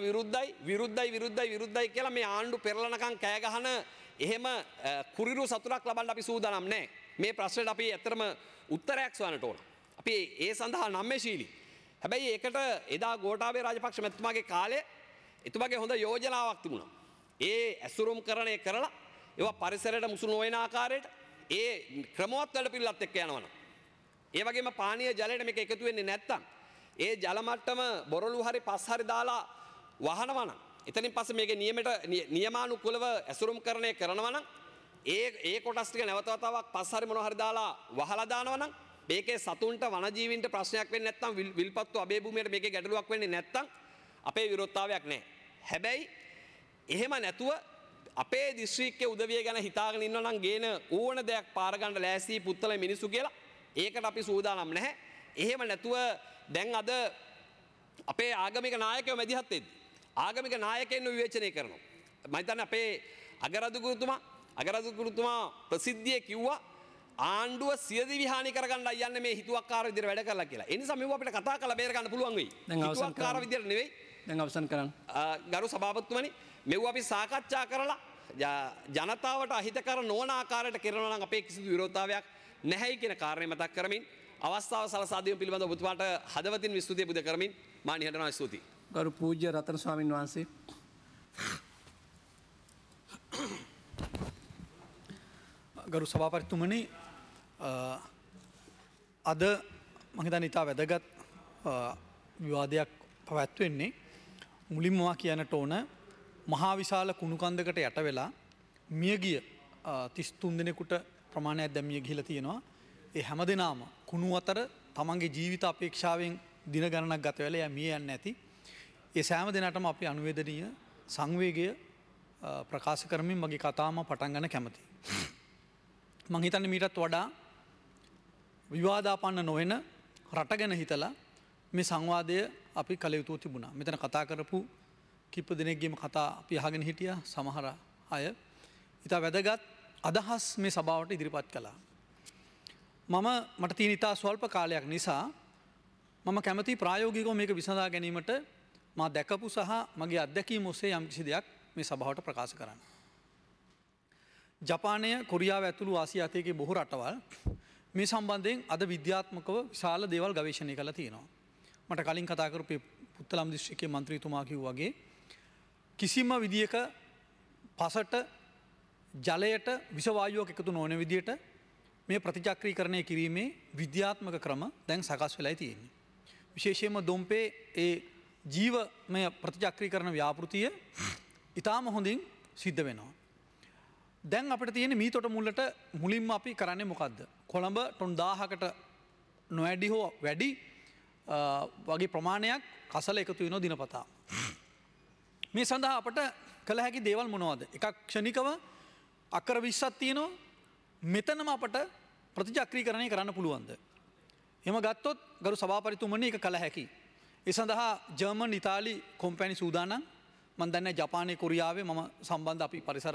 විරුද්ධයි කියලා මේ ආණ්ඩු පෙරලනකම් කෑ ගහන එහෙම කුරිරු සතුටක් ලබන්න අපි සූදානම් නැහැ. මේ ප්‍රශ්නෙට අපි ඇත්තටම උත්තරයක් සොයන්නට ඕන. අපි ඒ සඳහා නම්‍යශීලී. හැබැයි ඒකට එදා ගෝඨාභය රාජපක්ෂ මැතිතුමාගේ කාලේ එතුමාගේ හොඳ යෝජනාවක් තිබුණා. ඒ ඇසුරුම් කරණය කරලා ඒවා පරිසරයට මුසු නොවන ආකාරයට ඒ ක්‍රමවත් වැඩ පිළිවෙලත් එක්ක යනවනම්. ඒ වගේම පානීය ජලයට මේක එකතු වෙන්නේ නැත්තම් ඒ ජල මට්ටම බොරළු හරි පස් හරි දාලා වහනවා නම් එතනින් පස්සේ මේකේ නියමානුකූලව ඇසුරුම් කරණය කරනවා නම් ඒ කොටස් ටික නැවත වතාවක් පස් හරි මොනවා හරි දාලා වහලා දානවා නම් මේකේ සතුන්ට වනජීවීන්ට ප්‍රශ්නයක් වෙන්නේ නැත්නම් විල්පත්තු අබේ භූමියට මේකේ ගැටලුවක් වෙන්නේ නැත්නම් අපේ විරෝධතාවයක් නැහැ. හැබැයි එහෙම නැතුව අපේ දිස්ත්‍රික්කයේ උදවිය ගැන හිතාගෙන ඉන්නවා නම් ගේන ඕන දෙයක් පාර ගන්න ලෑස්ති පුත්තලේ මිනිස්සු කියලා ඒකට අපි සූදානම් නැහැ. එහෙම නැතුව දැන් අද අපේ ආගමික නායකයෝ මැදිහත් වෙද්දී ආගමික නායකයන්ව විවේචනය කරනවා. මම හිතන්නේ අපේ අගරදුගුරුතුමා ප්‍රසිද්ධියේ කිව්වා ආණ්ඩුව සියදිවි හානි කරගන්න යන්නේ මේ හිතුවක්කාර විදිහට වැඩ කරලා කියලා. ඒ නිසා මෙව අපිට කතා කරලා බේර ගන්න පුළුවන් වෙයි. හිතුවක්කාර විදිහට නෙවෙයි. දැන් අවසන් කරන්න. ගරු සභාපතිතුමනි මෙව අපි සාකච්ඡා කරලා ජනතාවට අහිතකර නොවන ආකාරයට කරනවා නම් අපේ කිසිදු විරෝධතාවයක් නැහැයි කියන කාරණය මතක් කරමින් අවස්ථාව සලසා දීම පිළිබඳව ඔබතුමාට හදවතින් විස්තුතිය පුද කරමින් මා නිහඬව ස්තුතියි. ගරු පූජ්‍ය රතන ස්වාමින් වහන්සේ. ගරු සභාපතිතුමනි අද මම හිතන්නේ ඉතා වැදගත් විවාදයක් පැවැත්වෙන්නේ මුලින්ම මා කියන්නට ඕන මහා විශාල කුණු කන්දකට යට වෙලා මියගිය 33 දිනෙකට ප්‍රමාණයක් දැන් මිය ගිහිලා තියෙනවා. ඒ හැමදෙනාම කුණු අතර තමන්ගේ ජීවිත අපේක්ෂාවෙන් දින ගණනක් ගත වෙලා එයා මිය යන්නේ නැති. ඒ සෑම දිනකටම අපි අනුවේදනීය සංවේගය ප්‍රකාශ කරමින් මගේ කතාවම පටන් ගන්න කැමතියි. මං හිතන්නේ මීටත් වඩා විවාදාපන්න නොවන රට ගැන හිතලා මේ සංවාදය අපි කළ යුතු තිබුණා. මෙතන කතා කරපු කිප දෙනෙක්ගේම කතා අපි අහගෙන හිටියා සමහර අය. ඉතා වැදගත් අදහස් මේ සභාවට ඉදිරිපත් කළා. මට තියෙන ඉතා ස්වල්ප කාලයක් නිසා මම කැමති ප්‍රායෝගිකව මේක විසඳා ගැනීමට මා දැකපු සහ මගේ අත්දැකීම් ඔස්සේ යම් කිසි දෙයක් මේ සභාවට ප්‍රකාශ කරන්න. ජපානය කොරියාව ඇතුළු ආසියාතියගේ බොහෝ රටවල් මේ සම්බන්ධයෙන් අද විද්‍යාත්මකව විශාල දේවල් ගවේෂණය කරලා තියෙනවා. මට කලින් කතා කරපු පුත්තලම් දිස්ත්‍රික්කයේ මන්ත්‍රීතුමා කිව්වා වගේ කිසිම විදියක පසට ජලයට විස වායුවක් එකතු නොවන විදියට මේ ප්‍රතිචක්‍රීකරණය කිරීමේ විද්‍යාත්මක ක්‍රම දැන් සකස් වෙලා තියෙන්නේ. විශේෂයෙන්ම දොම්පේ ඒ ජීවමය ප්‍රතිචක්‍රීකරණ ව්‍යාපෘතිය ඉතාම හොඳින් සිද්ධ වෙනවා. දැන් අපිට තියෙන මීතොට මුල්ලට මුලින්ම අපි කරන්නේ මොකද්ද? කොළඹ ටොන් 1000කට නොවැඩි හෝ වැඩි වගේ ප්‍රමාණයක් කසල එකතු වෙනවා දිනපතා. මේ සඳහා අපට කළ හැකි දේවල් මොනවද? එකක් ක්ෂණිකව අක්කර 20ක් තියෙනවා. මෙතනම අපට ප්‍රතිචක්‍රීකරණය කරන්න පුළුවන්ද? එහෙම ගත්තොත් ගරු සභාපතිතුමනි ඒක කළ හැකි. ඒ සඳහා ජර්මන් ඉතාලි කොම්පැනි සූදානම්. මම දන්නේ ජපානයේ කොරියාවේ මම සම්බන්ධ අපි පරිසර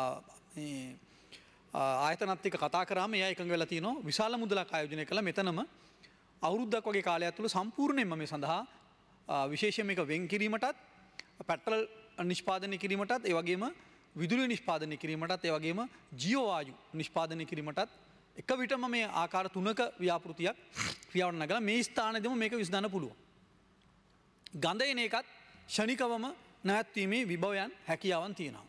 ආයතනත් එක්ක කතා කරාම එයා එකඟ වෙලා තිනවා විශාල මුදලක් ආයෝජනය කළා මෙතනම අවුරුද්දක් වගේ කාලයක් තුළ සම්පූර්ණයෙන්ම මේ සඳහා විශේෂයෙන් මේක වෙන් කිරීමටත් පෙට්‍රල් නිෂ්පාදනය කිරීමටත් ඒ වගේම විදුලිය නිෂ්පාදනය කිරීමටත් ඒ වගේම ජීව වායු නිෂ්පාදනය කිරීමටත් එක විටම මේ ආකාර 3ක ව්‍යාපෘතියක් ක්‍රියාවට නගලා මේ ස්ථානයේදීම මේක විසඳන්න පුළුවන්. ගඳ එන එකත් ෂණිකවම නැවැත්වීමේ විභවයන් හැකියාවන් තියෙනවා.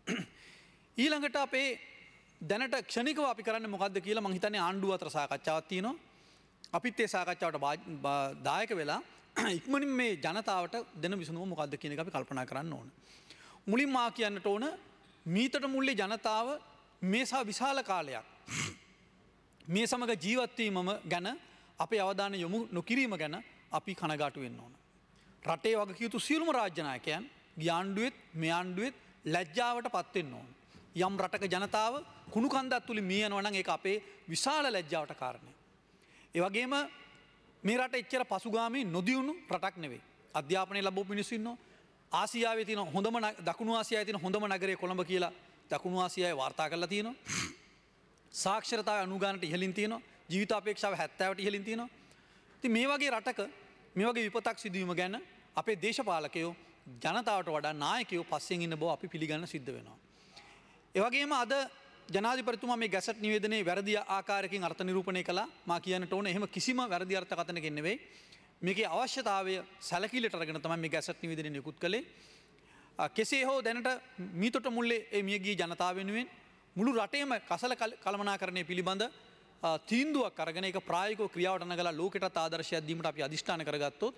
ඊළඟට අපේ දැනට ක්ෂණිකව අපි කරන්නේ මොකද්ද කියලා මම හිතන්නේ ආණ්ඩුව අතර සාකච්ඡාවක් තියෙනවා. අපිත් ඒ සාකච්ඡාවට දායක වෙලා ඉක්මනින් මේ ජනතාවට දෙන විසඳුම මොකද්ද කියන එක අපි කල්පනා කරන්න ඕන. මුලින්ම කියන්නට ඕන මීතට මුල්ලේ ජනතාව මේ විශාල කාලයක් මේ සමග ජීවත් වීමම ගැන අපේ අවධානය යොමු නොකිරීම ගැන අපි කනගාටු වෙන්න ඕන. රටේ වගකියුතු සියලුම රාජ්‍ය නායකයන් ගිය ආණ්ඩුවෙත් මේ ආණ්ඩුවෙත් ලැජ්ජාවට පත් වෙන්න ඕන. යම් රටක ජනතාව කුණු කන්දක් තුලින් මිය යනවා නම් ඒක අපේ විශාල ලැජ්ජාවට කාරණයක්. ඒ වගේම මේ රට එච්චර පසුගාමී නොදියුණු රටක් නෙවෙයි. අධ්‍යාපනය ලැබුව මිනිස්සු ඉන්නවා. ආසියාවේ තියෙන හොඳම දකුණු ආසියාවේ තියෙන හොඳම නගරය කොළඹ කියලා දකුණු ආසියාවේ වාර්තා කරලා තියෙනවා. සාක්ෂරතාවය අනුගානට ඉහළින් තියෙනවා. ජීවිත අපේක්ෂාව 70ට ඉහළින් තියෙනවා. ඉතින් මේ වගේ රටක මේ වගේ විපතක් සිදුවීම ගැන අපේ දේශපාලකයෝ ජනතාවට වඩා නායකයෝ පස්සෙන් ඉන්න බව අපි පිළිගන්න සිද්ධ වෙනවා. ඒ වගේම අද ජනාධිපතිතුමා මේ ගැසට් නිවේදනයේ වැරදි ආකාරයකින් අර්ථ නිරූපණය කළා. මා කියන්නට ඕන එහෙම කිසිම වැරදි අර්ථකථනකින් නෙවෙයි. මේකේ අවශ්‍යතාවය සැලකිලිට අරගෙන තමයි මේ ගැසට් නිවේදනය නිකුත් කළේ. කෙසේ හෝ දැනට මීතොට මුල්ලේ මේ මියගිය ජනතාව වෙනුවෙන් මුළු රටේම කසල කළමනාකරණය පිළිබඳ තීන්දුවක් අරගෙන ඒක ප්‍රායෝගිකව ක්‍රියාවට නගලා ලෝකෙටත් ආදර්ශයක් දීමට අපි අදිෂ්ඨාන කරගත්තොත්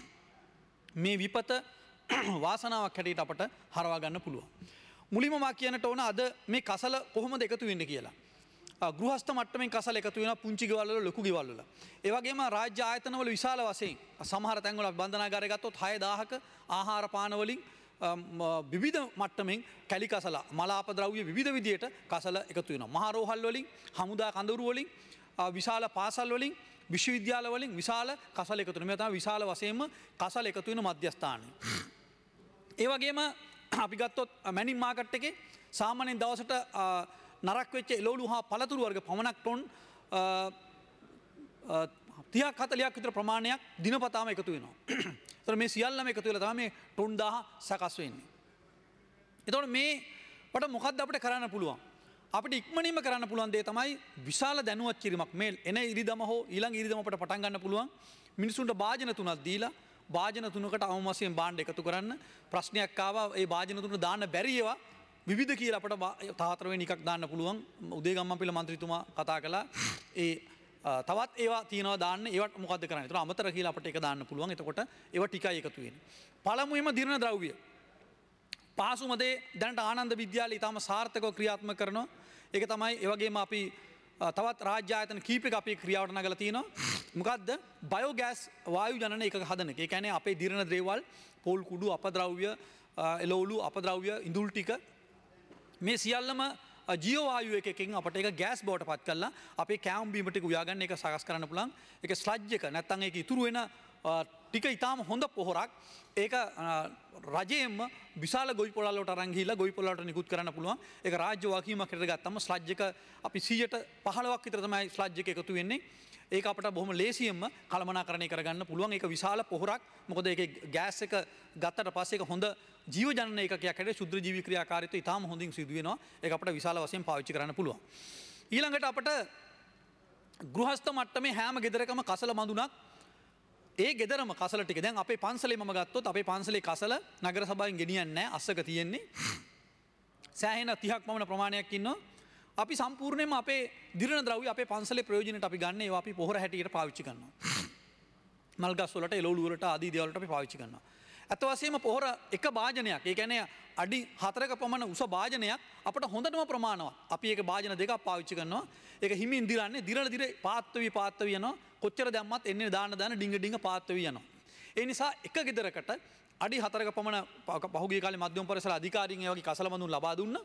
මේ විපත වාසනාවක් හැටියට අපට හරවා ගන්න පුළුවන්. මුලින්ම මා කියන්නට ඕන අද මේ කසල කොහොමද එකතු වෙන්නේ කියලා. ගෘහස්ත මට්ටමින් කසල එකතු වෙනවා පුංචි ගෙවල් වල ලොකු ගෙවල් වල. ඒ වගේම රාජ්‍ය ආයතන වල විශාල වශයෙන් සමහර තැන් වල බන්ධනාගාරය ගත්තොත් 6000ක ආහාර පාන වලින් විවිධ මට්ටමින් කැලි කසල මලාප ද්‍රව්‍ය විවිධ විදියට කසල එකතු වෙනවා. මහා රෝහල් වලින් හමුදා කඳවුරු වලින් විශාල පාසල් වලින් විශ්වවිද්‍යාල වලින් විශාල කසල එකතු වෙනවා. මේ තමයි විශාල වශයෙන්ම කසල එකතු වෙන මධ්‍යස්ථානය. ඒ වගේම අපි ගත්තොත් මැනින් මාකට් එකේ සාමාන්‍යයෙන් දවසට නරක් වෙච්ච එළවලු හා පළතුරු වර්ග පමණක් ටොන් 30ක් 40ක් විතර ප්‍රමාණයක් දිනපතාම එකතු වෙනවා. ඒතර මේ සියල්ලම එකතු වෙලා තමයි මේ ටොන් 1000 සකස් වෙන්නේ. ඒතකොට මේකට මොකද්ද අපිට කරන්න පුළුවන්? අපිට ඉක්මනින්ම කරන්න පුළුවන් දේ තමයි විශාල දැනුවත් කිරීමක්. මේ එන ඉරිදම හෝ ඊළඟ ඉරිදම අපිට පටන් ගන්න පුළුවන්. මිනිසුන්ට භාජන තුනක් දීලා භාජන තුනකට අවම වශයෙන් භාණ්ඩ එකතු කරන්න. ප්‍රශ්නයක් ආවා ඒ භාජන තුන දාන්න බැරි ඒවා විවිධ කියලා අපිට තාතරවෙනි එකක් දාන්න පුළුවන්. උදේගම්මන්පිල මන්ත්‍රීතුමා කතා කළා. ඒ තවත් ඒවා තියෙනවා දාන්න. ඒවට මොකද්ද කරන්නේ? ඒතර අමතර කියලා අපිට ඒක දාන්න පුළුවන්. එතකොට ඒවා ටිකයි එකතු වෙන්නේ. පළමුවෙම දිරණ ද්‍රව්‍ය. පහසුම දේ දැනට ආනන්ද විද්‍යාලය ඊටම සාර්ථකව ක්‍රියාත්මක කරනවා. ඒක තමයි ඒ වගේම අපි තවත් රාජ්‍ය ආයතන කීපයක අපි ක්‍රියාවට නගලා තියෙනවා. මොකද්ද? බයෝගෑස් වායු ජනන එකක හදන එක. ඒ කියන්නේ අපේ දිරණ දේවල් පොල් කුඩු අපද්‍රව්‍ය එළවලු අපද්‍රව්‍ය ඉඳුල් ටික මේ සියල්ලම ජීව වායු එකකින් අපට ඒක ගෑස් බවට පත් කරලා අපේ කෑම බීම ටික උයාගන්න එක සකස් කරන්න පුළුවන්. ඒක ස්ලජ් එක නැත්නම් ඒක ඉතුරු වෙන ටික ඊටාම හොඳ පොහොරක්. ඒක රජයෙන්ම විශාල ගොවි පොළල් වලට අරන් ගිහිල්ලා ගොවි පොළල් වලට නිකුත් කරන්න පුළුවන්. ඒක රාජ්‍ය වගකීමක් හැටියට ගත්තම ස්ලජ් එක අපි 115ක් විතර තමයි ස්ලජ් එක එකතු වෙන්නේ. ඒක අපට බොහොම ලේසියෙන්ම කළමනාකරණය කරගන්න පුළුවන්. ඒක විශාල පොහොරක්. මොකද ඒකේ ගෑස් එක ගත්තට පස්සේ ඒක හොඳ ජීව ජනන ඒකකයක් හැටියට ශුද්ධ ජීවි ක්‍රියාකාරීත්වය ඉතාම හොඳින් සිදු වෙනවා. ඒක අපට විශාල වශයෙන් පාවිච්චි කරන්න පුළුවන්. ඊළඟට අපට ගෘහස්ත මට්ටමේ හැම ගෙදරකම කසල බඳුනක් ඒ ගෙදරම කසල ටික දැන් අපේ පන්සලේ මම ගත්තොත් අපේ පන්සලේ කසල නගර සභාවෙන් ගෙනියන්නේ නැහැ. අස්සක තියෙන්නේ. සෑහෙන 30ක් පමණ ප්‍රමාණයක් ඉන්නවා. අපි සම්පූර්ණයෙන්ම අපේ දිරණ ද්‍රව්‍ය අපේ පන්සලේ ප්‍රයෝජනයට අපි ගන්න ඒවා අපි පොහොර හැටියට පාවිච්චි කරනවා. මල් ගස් වලට එළවලු වලට ආදී දේවල් වලට අපි පාවිච්චි කරනවා. අත වශයෙන්ම පොහොර එක භාජනයක්. ඒ කියන්නේ අඩි 4ක පමණ උස භාජනයක් අපිට හොඳටම ප්‍රමාණවත්. අපි ඒක භාජන දෙකක් පාවිච්චි කරනවා. ඒක හිමින් දිරන්නේ දිරන පාත් වෙවි යනවා. කොච්චර දැම්මත් එන්නේ දාන ඩිංග පාත් වෙවි යනවා. ඒ නිසා එක ගෙදරකට අඩි 4ක පමණ පහුගිය කාලේ මධ්‍යම පරිසර අධිකාරීන් ඒ වගේ කසල බඳුන් ලබා දුන්නා.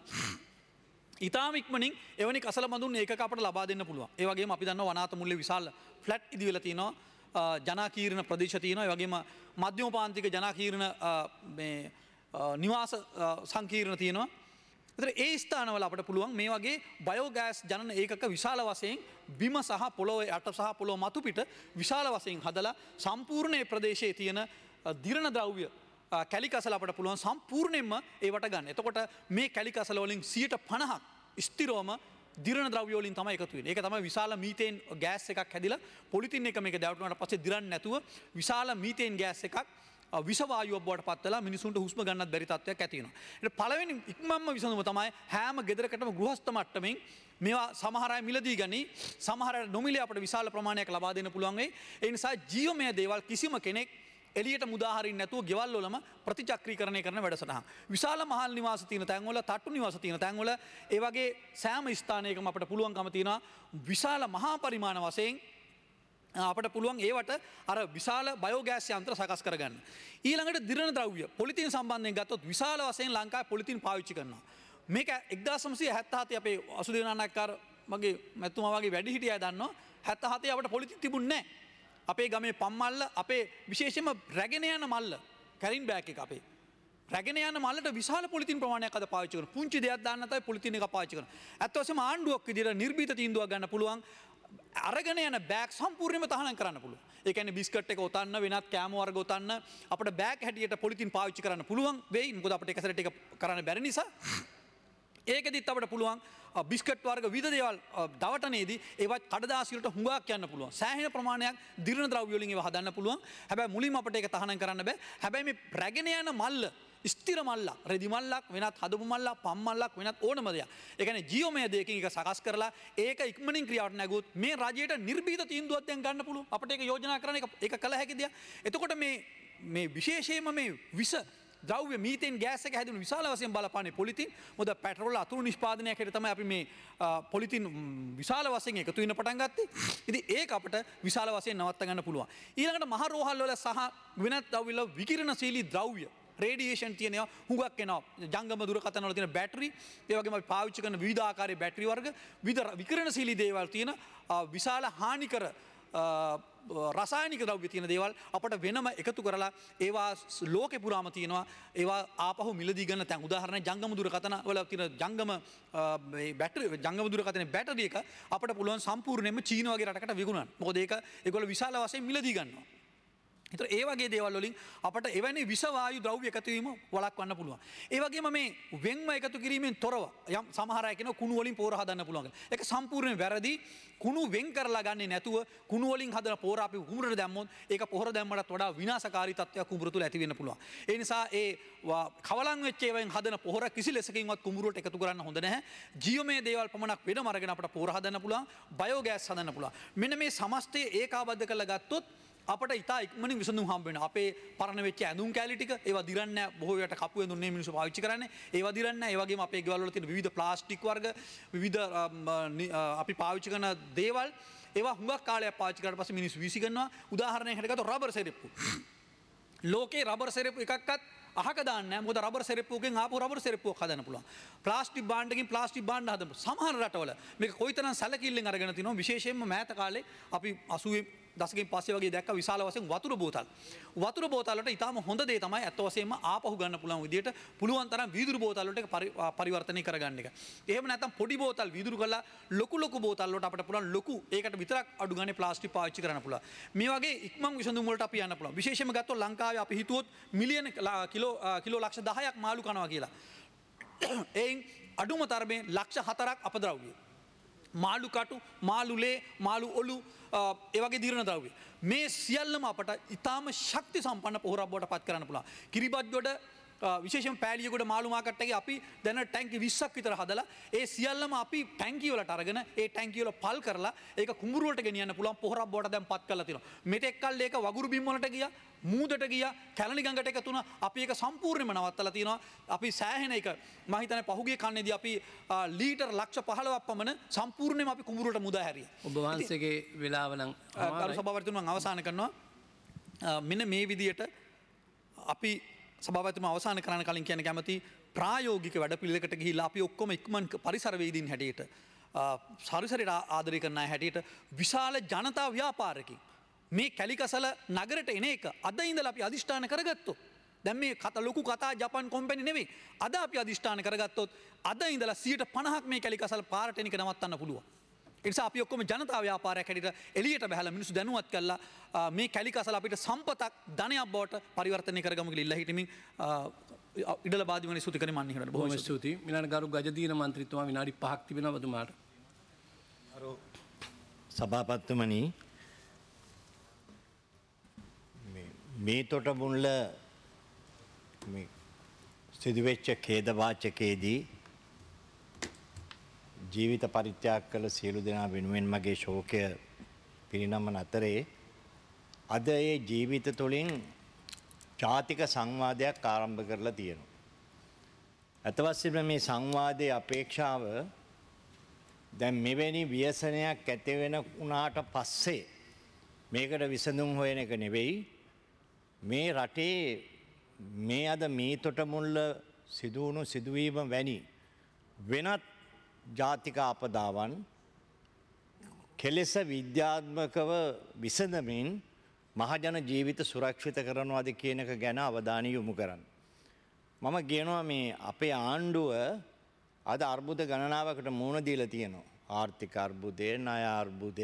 ඉතාම ඉක්මනින් එවැනි කසල බඳුන් ඒකක අපට ලබා දෙන්න පුළුවන්. ඒ වගේම අපි දන්නවා වනාත මුල්ලේ විශාල ෆ්ලැට් ඉදි වෙලා තිනවා. ජනාකීර්ණ ප්‍රදේශ තියෙනවා. ඒ වගේම මධ්‍යමපාන්තික ජනාකීර්ණ මේ නිවාස සංකීර්ණ තියෙනවා. ඒතර ඒ ස්ථානවල අපට පුළුවන් මේ වගේ බයෝගෑස් ජනන ඒකක විශාල වශයෙන් බිම සහ පොළොවේ යට සහ පොළොව මතු පිට විශාල වශයෙන් හදලා සම්පූර්ණ මේ ප්‍රදේශයේ තියෙන දිරණ ද්‍රව්‍ය කැලි කසල අපට පුළුවන් සම්පූර්ණයෙන්ම ඒවට ගන්න. එතකොට මේ කැලි කසල වලින් 50% ස්ථිරවම දිරණ ද්‍රව්‍ය වලින් තමයි එකතු වෙන්නේ. ඒක තමයි විශාල මීතේන් ගෑස් එකක් හැදිලා පොලිතින් එක මේක දැවටුනාට පස්සේ දිරන්නේ නැතුව විශාල මීතේන් ගෑස් එකක් විෂ වායුවක් බවට පත් වෙලා මිනිසුන්ට හුස්ම ගන්නත් බැරි තත්ත්වයක් ඇති වෙනවා. ඒත් පළවෙනි ඉක්මම්ම විසඳුම තමයි හැම ගෙදරකටම ගෘහස්ත මට්ටමින් මේවා සමහර අය මිලදී ගනි. සමහර අය නොමිලේ අපිට විශාල ප්‍රමාණයක් ලබා දෙන්න පුළුවන් වෙයි. ඒ නිසා ජීවමය දේවල් කිසිම කෙනෙක් එලියට මුදාහරින්න නැතුව ගෙවල් වලම ප්‍රතිචක්‍රීකරණය කරන වැඩසටහන්. විශාල මහල් නිවාස තියෙන තැන්වල, තට්ටු නිවාස තියෙන තැන්වල ඒ වගේ සෑම ස්ථානයකම අපිට පුළුවන්කම තියෙනවා විශාල මහා පරිමාණ වශයෙන් අපට පුළුවන් ඒවට අර විශාල බයෝගෑස් යන්ත්‍ර සකස් කරගන්න. ඊළඟට දිරණ ද්‍රව්‍ය පොලිතින් සම්බන්ධයෙන් ගත්තොත් විශාල වශයෙන් ලංකාවේ පොලිතින් පාවිච්චි කරනවා. මේක 1977 අපේ අසුදේව නානායක්කාර මගේ මැතිතුමා වගේ වැඩි හිටියය දන්නවා 77 අපිට පොලිතින් තිබුණේ නැහැ. අපේ ගමේ පම්මල්ල අපේ විශේෂයෙන්ම රැගෙන යන මල්ල කැරින් බෑග් එක අපේ රැගෙන යන මල්ලට විශාල පොලිතින් ප්‍රමාණයක් අද පාවිච්චි කරනවා. පුංචි දෙයක් දාන්න තමයි පොලිතින් එක පාවිච්චි කරනවා. ඇත්ත වශයෙන්ම ආණ්ඩුවක් විදිහට නිර්භීත තීන්දුවක් ගන්න පුළුවන්. අරගෙන යන බෑග් සම්පූර්ණයෙන්ම තහනම් කරන්න පුළුවන්. ඒ කියන්නේ බිස්කට් එක ඔතන්න වෙනත් කෑම වර්ග ඔතන්න අපිට බෑග් හැටියට පොලිතින් පාවිච්චි කරන්න පුළුවන් වෙයි. මොකද අපිට එක සැරේට ඒක කරන්න බැරි නිසා. ඒකෙදිත් අපිට පුළුවන් බිස්කට් වර්ග විවිධ දේවල් දවටනේදී ඒවත් කඩදාසි වලට හුඟක් යන්න පුළුවන්. සෑහෙන ප්‍රමාණයක් දිරණ ද්‍රව්‍ය වලින් ඒවා හදන්න පුළුවන්. හැබැයි මුලින්ම අපිට ඒක තහනම් කරන්න බෑ. හැබැයි මේ රැගෙන යන මල්ල ස්ථිර මල්ලක්, රෙදි මල්ලක්, වෙනත් හදපු මල්ලක්, පම් මල්ලක් වෙනත් ඕනම දෙයක්. ඒ කියන්නේ ජීවමය දෙයකින් එක සකස් කරලා ඒක ඉක්මනින් ක්‍රියාවට නැගුවොත් මේ රජයට නිර්භීත තීන්දුවක් දැන් ගන්න පුළුවන්. අපිට ඒක යෝජනා කරන්න ඒක කළ හැකි දෙයක්. එතකොට මේ විශේෂයෙන්ම මේ විස ද්‍රව්‍ය මීතේන් ගෑස් එක හැදෙන විශාල වශයෙන් බලපාන්නේ පොලිතින්. මොකද පෙට්‍රෝල් අතුරු නිෂ්පාදනයක් හැටියට තමයි අපි මේ පොලිතින් විශාල වශයෙන් එකතු වෙන්න පටන් ගත්තේ. ඉතින් ඒක අපිට විශාල වශයෙන් නවත්ත ගන්න පුළුවන්. ඊළඟට මහ රෝහල් වල සහ වෙනත් ද්‍රව්‍ය වල විකිරණශීලී ද්‍රව්‍ය රේඩියේෂන් තියෙනවා හුඟක් එනවා. ජංගම දුරකථන වල තියෙන බැටරි, ඒ වගේම අපි පාවිච්චි කරන විවිධ ආකාරයේ බැටරි වර්ග, විවිධ විකිරණශීලී දේවල් තියෙන විශාල හානිකර රසායනික ද්‍රව්‍ය තියෙන දේවල් අපට වෙනම එකතු කරලා ඒවා ලෝකෙ පුරාම තියෙනවා. ඒවා ආපහු මිලදී ගන්න තැන්. උදාහරණයක් ජංගම දුරකථන වල තියෙන ජංගම බැටරි ජංගම දුරකථනයේ බැටරි එක අපට පුළුවන් සම්පූර්ණයෙන්ම චීන වගේ රටකට විකුණන්න. මොකද ඒගොල්ලෝ විශාල වශයෙන් මිලදී ගන්නවා. ඒතර ඒ වගේ දේවල් වලින් අපට එවැනි විෂ වායු ද්‍රව්‍ය එකතු වීම වළක්වන්න පුළුවන්. ඒ වගේම මේ වෙන්ව එකතු කිරීමෙන් තොරව යම් සමහර අය කියනවා කුණු වලින් පෝර හදන්න පුළුවන් කියලා. ඒක සම්පූර්ණයෙන් වැරදි. කුණු වෙන් කරලා ගන්නේ නැතුව කුණු වලින් හදන පෝර අපි කුඹුරට දැම්මොත් ඒක පොහොර දැම්මටත් වඩා විනාශකාරී තත්ත්වයක් කුඹුර තුල ඇති වෙන්න පුළුවන්. ඒ නිසා ඒ කවලම් වෙච්ච ඒවායින් හදන පොහොර කිසි ලෙසකින්වත් කුඹුරට එකතු කරන්න හොඳ නැහැ. ජීවමය දේවල් පමණක් වෙනම අරගෙන අපට පෝර හදන්න පුළුවන්. බයෝගෑස් හදන්න පුළුවන්. මෙන්න මේ සමස්තය ඒකාබද්ධ කරලා ගත්තොත් අපට ඉතා ඉක්මනින් විසඳුම් හම්බ වෙනවා. අපේ පරණ වෙච්ච ඇඳුම් කැලි ටික ඒවා දිරන්නේ නැහැ. බොහෝ වෙලට කපු ඇඳුම් නේ මිනිස්සු පාවිච්චි කරන්නේ. ඒවා දිරන්නේ නැහැ. ඒ වගේම අපේ ගෙවල් වල තියෙන විවිධ ප්ලාස්ටික් වර්ග, විවිධ අපි පාවිච්චි කරන දේවල් ඒවා හුඟක් කාලයක් පාවිච්චි කරලා පස්සේ මිනිස්සු වීසි කරනවා. උදාහරණයක් හැටියට ගත්තොත් රබර් සෙරෙප්පු. ලෝකේ රබර් සෙරෙප්පු එකක්වත් අහක දාන්නේ නැහැ. මොකද රබර් සෙරෙප්පුවකින් ආපහු රබර් සෙරෙප්පුවක් හදන්න පුළුවන්. ප්ලාස්ටික් භාණ්ඩකින් ප්ලාස්ටික් භාණ්ඩ හදන්න. සමහර රටවල මේක කොයිතරම් සැලකිල්ලෙන් අරගෙන තිනවා. විශේෂයෙන්ම මෑත කාලේ අපි 80 දශකෙන් පස්සේ වගේ දැක්ක විශාල වශයෙන් වතුර බෝතල්. වතුර බෝතල් වලට ඊටාම හොඳ දේ තමයි අත් වශයෙන්ම ආපහු ගන්න පුළුවන් විදියට පුළුවන් තරම් වීදුරු බෝතල් වලට පරිවර්තනය කරගන්න එක. එහෙම නැත්නම් පොඩි බෝතල් වීදුරු කරලා ලොකු බෝතල් වලට අපිට පුළුවන් ලොකු ඒකට විතරක් අඩු ගානේ ප්ලාස්ටික් පාවිච්චි කරන්න පුළුවන්. මේ වගේ ඉක්මන් විසඳුම් වලට අපි යන්න පුළුවන්. විශේෂයෙන්ම ගත්තොත් ලංකාවේ අපි හිතුවොත් මිලියන කිලෝ ලක්ෂ 10ක් මාළු කනවා කියලා. එයින් අඩුම තරමේ ලක්ෂ 4ක් අපද්‍රව්‍ය. මාළු කටු, මාළු ලේ, මාළු ඔලු ඒ වගේ දිරණ ද්‍රව්‍ය. මේ සියල්ලම අපට ඊටාම ශක්ති සම්පන්න පොහොරක් බවට පත් කරන්න පුළුවන්. කිරිබත් ගොඩ විශේෂයෙන් පෑලියගොඩ මාළු මාකට් එකේ අපි දැන් ටැංකි 20ක් විතර හදලා ඒ සියල්ලම අපි ටැංකි වලට අරගෙන ඒ ටැංකි වල පල් කරලා ඒක කුඹුරු වලට ගෙනියන්න පුළුවන් පොහොරක් බවට දැන් පත් කරලා තියෙනවා. මෙතෙක් කල් ඒක වගුරු බිම් වලට ගියා, මූදට ගියා, කැලණි ගඟට එකතු වුණා. අපි ඒක සම්පූර්ණයෙන්ම නවත්තලා තියෙනවා. අපි සෑහෙන එක මම හිතන්නේ පහුගිය කන්නේදී අපි ලීටර් ලක්ෂ 15ක් පමණ සම්පූර්ණයෙන්ම අපි කුඹුරු වලට මුදා හැරියා. ඔබ වහන්සේගේ වෙලාව නම් ගරු සභාපතිතුමා මම අවසන් කරනවා. මෙන්න මේ විදියට අපි සභාපතිතුමා අවසන් කරන්න කලින් කියන්න කැමති ප්‍රායෝගික වැඩපිළිවෙලකට ගිහිල්ලා අපි ඔක්කොම ඉක්මන් පරිසර වේදීන් හැටියට සාරිසරයට ආදරය කරන අය හැටියට විශාල ජනතා ව්‍යාපාරකින් මේ කැලිකසල නගරයට එන එක අද ඉඳලා අපි අදිෂ්ඨාන කරගත්තොත් දැන් මේ ලොකු කතා ජපාන් කොම්පැනි නෙවෙයි අද අපි අදිෂ්ඨාන කරගත්තොත් අද ඉඳලා 50% මේ කැලිකසල පාරට එන එක නවත්තන්න පුළුවන්. ඒ නිසා අපි ඔක්කොම ජනතා ව්‍යාපාරයක් හැටියට එළියට බහලා මිනිස්සු දැනුවත් කරලා මේ කැලිකසල අපිට සම්පතක් ධනයක් බවට පරිවර්තනය කරගමු කියලා ඉල්ලා හිටමින් ඉඩල බාදිමනේ ස්තුති කරේ මන්නේ හිරන බොහොම ස්තුතියි. ඊළඟ ගරු ගජදීන මන්ත්‍රීතුමා විනාඩි 5ක් තිබෙනවා ඔබතුමාට. සභාපතිතුමනි මේ තොටමුල්ල මේ සිදුවෙච්ච ඛේද වාචකයේදී ජීවිත පරිත්‍යාග කළ සියලු දෙනා වෙනුවෙන් මගේ ශෝකය පිරිනමන අතරේ අද ඒ ජීවිත තුළින් ජාතික සංවාදයක් ආරම්භ කරලා තියෙනවා. අත වශයෙන්ම මේ සංවාදයේ අපේක්ෂාව දැන් මෙවැනි ව්‍යසනයක් ඇති වෙන උනාට පස්සේ මේකට විසඳුම් හොයන එක නෙවෙයි මේ රටේ මේ අද මේ තොටමුල්ල සිදුවුණු සිදුවීම වැනි වෙනත් ජාතික ආපදාවන් කෙලෙස විද්‍යාත්මකව විසඳමින් මහජන ජීවිත සුරක්ෂිත කරනවාද කියන එක ගැන අවධානය යොමු කරන්න. මම කියනවා මේ අපේ ආණ්ඩුව අද අර්බුද ගණනාවකට මුහුණ දීලා තියෙනවා. ආර්ථික අර්බුදය, ණය අර්බුදය,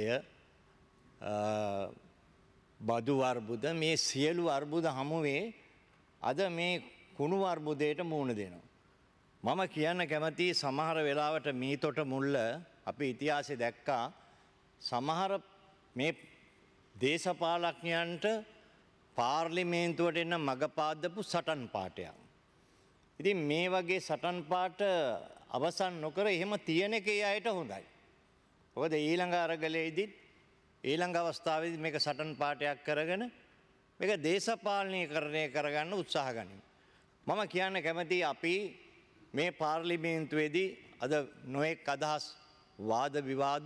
බදු අර්බුද මේ සියලු අර්බුද හමුවේ අද මේ කුණු අර්බුදයට මුහුණ දෙනවා. මම කියන්න කැමති සමහර වෙලාවට මීතොට මුල්ල අපි ඉතිහාසයේ දැක්කා සමහර මේ දේශපාලඥයන්ට පාර්ලිමේන්තුවට එන්න මඟ පාදපු සටන් පාඨයක්. ඉතින් මේ වගේ සටන් පාඨ අවසන් නොකර එහෙම තියෙන එක ඒ අයට හොඳයි. මොකද ඊළඟ අරගලයේදී ඊළඟ අවස්ථාවේදී මේක සටන් පාඨයක් කරගෙන මේක දේශපාලනීකරණය කරගන්න උත්සාහ ගනිමු. මම කියන්න කැමති අපි මේ පාර්ලිමේන්තුවේදී අද නොයෙක් අදහස් වාද විවාද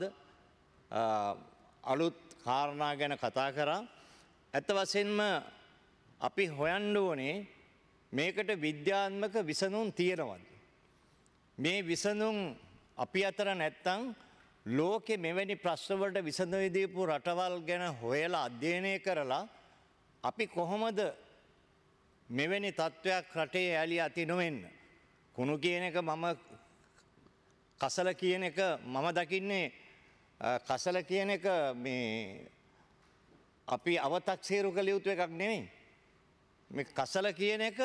අලුත් කාරණා ගැන කතා කරා. ඇත්ත වශයෙන්ම අපි හොයන්න ඕනේ මේකට විද්‍යාත්මක විසඳුම් තියෙනවද? මේ විසඳුම් අපි අතර නැත්තම් ලෝකෙ මෙවැනි ප්‍රශ්න වලට විසඳුම් දීපු රටවල් ගැන හොයලා අධ්‍යයනය කරලා අපි කොහොමද මෙවැනි තත්ත්වයක් රටේ ඇලි අති නොවෙන්න? කුණු කියන එක මම කසල කියන එක මම දකින්නේ කසල කියන එක මේ අපි අව탁සීරු කළ යුතු එකක් නෙවෙයි. මේ කසල කියන එක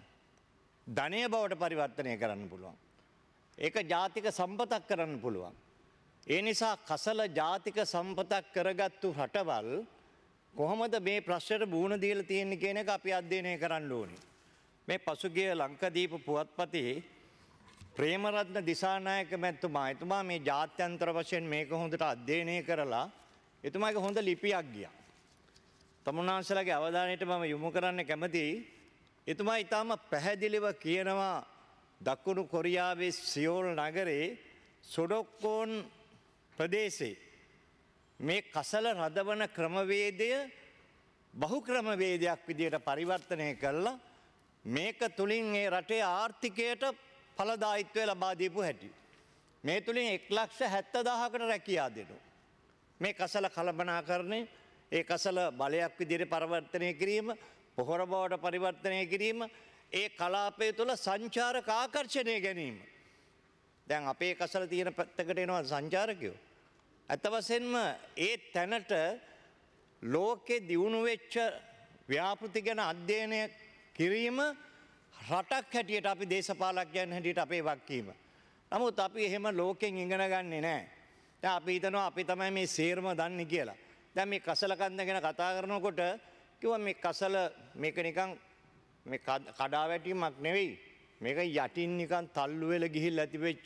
ධනය බවට පරිවර්තනය කරන්න පුළුවන්. ඒක ජාතික සම්පතක් කරන්න පුළුවන්. ඒ නිසා කසල ජාතික සම්පතක් කරගත්තු රටවල් කොහොමද මේ ප්‍රශ්නයට මුහුණ දීලා තියෙන්නේ කියන එක අපි අධ්‍යයනය කරන්න ඕනේ. මේ පසුගිය ලංකාදීප පුවත්පතේ ප්‍රේමරත්න දිසානායක මැතිතුමා මේ ජාත්‍යන්තර වශයෙන් මේක හොඳට අධ්‍යයනය කරලා එතුමාගේ හොඳ ලිපියක් ගියා. තමුන්නාන්සලාගේ අවධානයට මම යොමු කරන්න කැමතියි. එතුමා ඊටම පැහැදිලිව කියනවා දකුණු කොරියාවේ සියෝල් නගරේ සොඩොක්කෝන් ප්‍රදේශයේ මේ කසල රඳවන ක්‍රමවේදය බහු ක්‍රමවේදයක් විදියට පරිවර්තනය කළා. මේක තුලින් ඒ රටේ ආර්ථිකයට ඵලදායීත්වය ලබා දීපු හැටි. මේ තුලින් 1,70,000කට රැකියා දෙනවා. මේ කසල කළමනාකරණය, ඒ කසල බලයක් විදියට පරිවර්තනය කිරීම, පොහොර බවට පරිවර්තනය කිරීම, ඒ කලාපය තුළ සංචාරක ආකර්ෂණය ගැනීම. දැන් අපේ කසල තියෙන පැත්තකට එනවා සංචාරකයෝ. අත වශයෙන්ම ඒ තැනට ලෝකේ දියුණු වෙච්ච ව්‍යාපෘති ගැන අධ්‍යයනය කිරීම රටක් හැටියට අපි දේශපාලකයන් හැටියට අපේ වගකීම. නමුත් අපි එහෙම ලෝකෙන් ඉගෙන ගන්නේ නැහැ. දැන් අපි හිතනවා අපි තමයි මේ සේරම දන්නේ කියලා. දැන් මේ කසල කන්ද ගැන කතා කරනකොට කිව්වා මේ කසල මේක නිකන් මේ කඩාවැටීමක් නෙවෙයි. මේක යටින් නිකන් තල්ලු වෙලා ගිහිල්ලා ඇතිවෙච්ච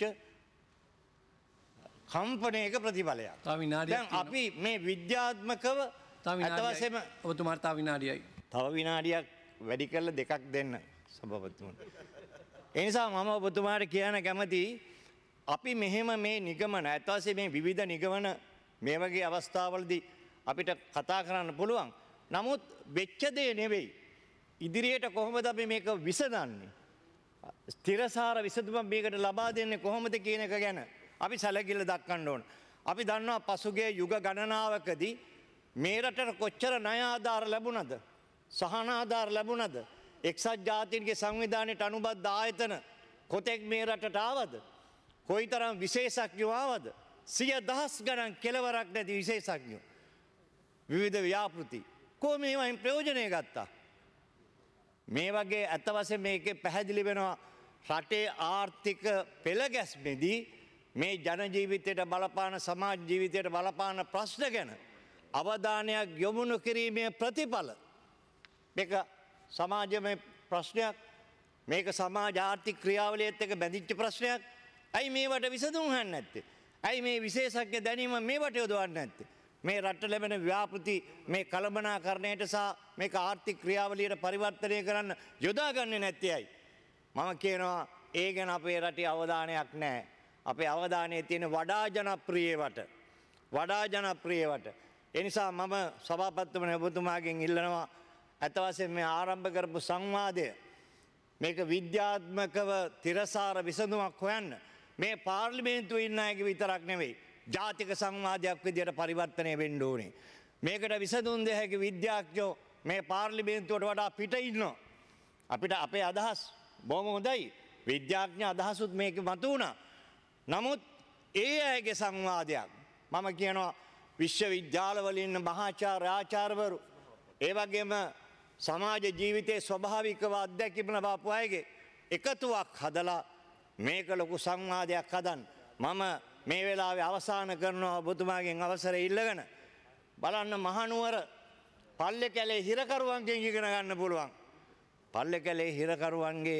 කම්පනයක ප්‍රතිඵලයක්. තව විනාඩියක් දැන් අපි මේ විද්‍යාත්මකව අත වශයෙන්ම ඔබතුමාට තව විනාඩියයි. තව විනාඩියක් වැඩි කරලා දෙකක් දෙන්න සභාපතිතුමනි. ඒ නිසා මම ඔබතුමාට කියන්න කැමතියි අපි මෙහෙම මේ නිගමන අත වශයෙන් මේ විවිධ නිගමන මේ වගේ අවස්ථාවලදී අපිට කතා කරන්න පුළුවන්. නමුත් වෙච්ච දේ නෙවෙයි. ඉදිරියට කොහොමද අපි මේක විසඳන්නේ? ස්ථිරසාර විසඳුමක් මේකට ලබා දෙන්නේ කොහොමද කියන එක ගැන අපි සැලකිල්ල දක්වන්න ඕන. අපි දන්නවා පසුගිය යුග ගණනාවකදී මේ රටට කොච්චර ණය ආධාර ලැබුණද? සහන ආධාර ලැබුණද? එක්සත් ජාතීන්ගේ සංවිධානයට අනුබද්ධ ආයතන කොතෙක් මේ රටට ආවද? කොයිතරම් විශේෂඥයෝ ආවද? සිය දහස් ගණන් කෙලවරක් නැති විශේෂඥයෝ. විවිධ ව්‍යාපෘති. කොහොම මේවායින් ප්‍රයෝජනය ගත්තා? මේ වගේ අත වශයෙන් මේකේ පැහැදිලි වෙනවා රටේ ආර්ථික පෙළගැස්මේදී මේ ජන ජීවිතයට බලපාන සමාජ ජීවිතයට බලපාන ප්‍රශ්න ගැන අවධානයක් යොමු නොකිරීමේ ප්‍රතිඵල. මේක සමාජමය ප්‍රශ්නයක්. මේක සමාජ ආර්ථික ක්‍රියාවලියත් එක්ක බැඳිච්ච ප්‍රශ්නයක්. ඇයි මේවට විසඳුම් හොයන්නේ නැත්තේ? ඇයි මේ විශේෂඥ දැනීම මේවට යොදවන්නේ නැත්තේ? මේ රට ලැබෙන ව්‍යාපෘති මේ කළමනාකරණයට සහ මේක ආර්ථික ක්‍රියාවලියට පරිවර්තනය කරන්න යොදාගන්නේ නැත්තේ ඇයි? මම කියනවා ඒ ගැන අපේ රටේ අවධානයක් නැහැ. අපේ අවධානය තියෙන වඩා ජනප්‍රියවට. වඩා ජනප්‍රියවට. ඒ නිසා මම සභාපතිතුමනි ඔබතුමාගෙන් ඉල්ලනවා අත වශයෙන් මේ ආරම්භ කරපු සංවාදය මේක විද්‍යාත්මකව තිරසාර විසඳුමක් හොයන්න මේ පාර්ලිමේන්තුවේ ඉන්න අයගේ විතරක් නෙවෙයි ජාතික සංවාදයක් විදියට පරිවර්තනය වෙන්න ඕනේ. මේකට විසඳුම් දෙ හැකි විද්‍යාඥයෝ මේ පාර්ලිමේන්තුවට වඩා පිට ඉන්නවා. අපිට අපේ අදහස් බොහොම හොඳයි. විද්‍යාඥ අදහසුත් මේක මතු වුණා. නමුත් ඒ අයගේ සංවාදයක් මම කියනවා විශ්වවිද්‍යාලවල ඉන්න මහාචාර්ය ආචාර්යවරු ඒ වගේම සමාජ ජීවිතයේ ස්වභාවිකව අත්දැකීම් ලබාපු අයගේ එකතුවක් හදලා මේක ලොකු සංවාදයක් හදන්න මම මේ වෙලාවේ අවසන් කරනවා ඔබතුමාගෙන් අවසරය ඉල්ලගෙන බලන්න මහනුවර පල්ලේකැලේ හිරකරුවන්ගෙන් ඉගෙන ගන්න පුළුවන්. පල්ලේකැලේ හිරකරුවන්ගේ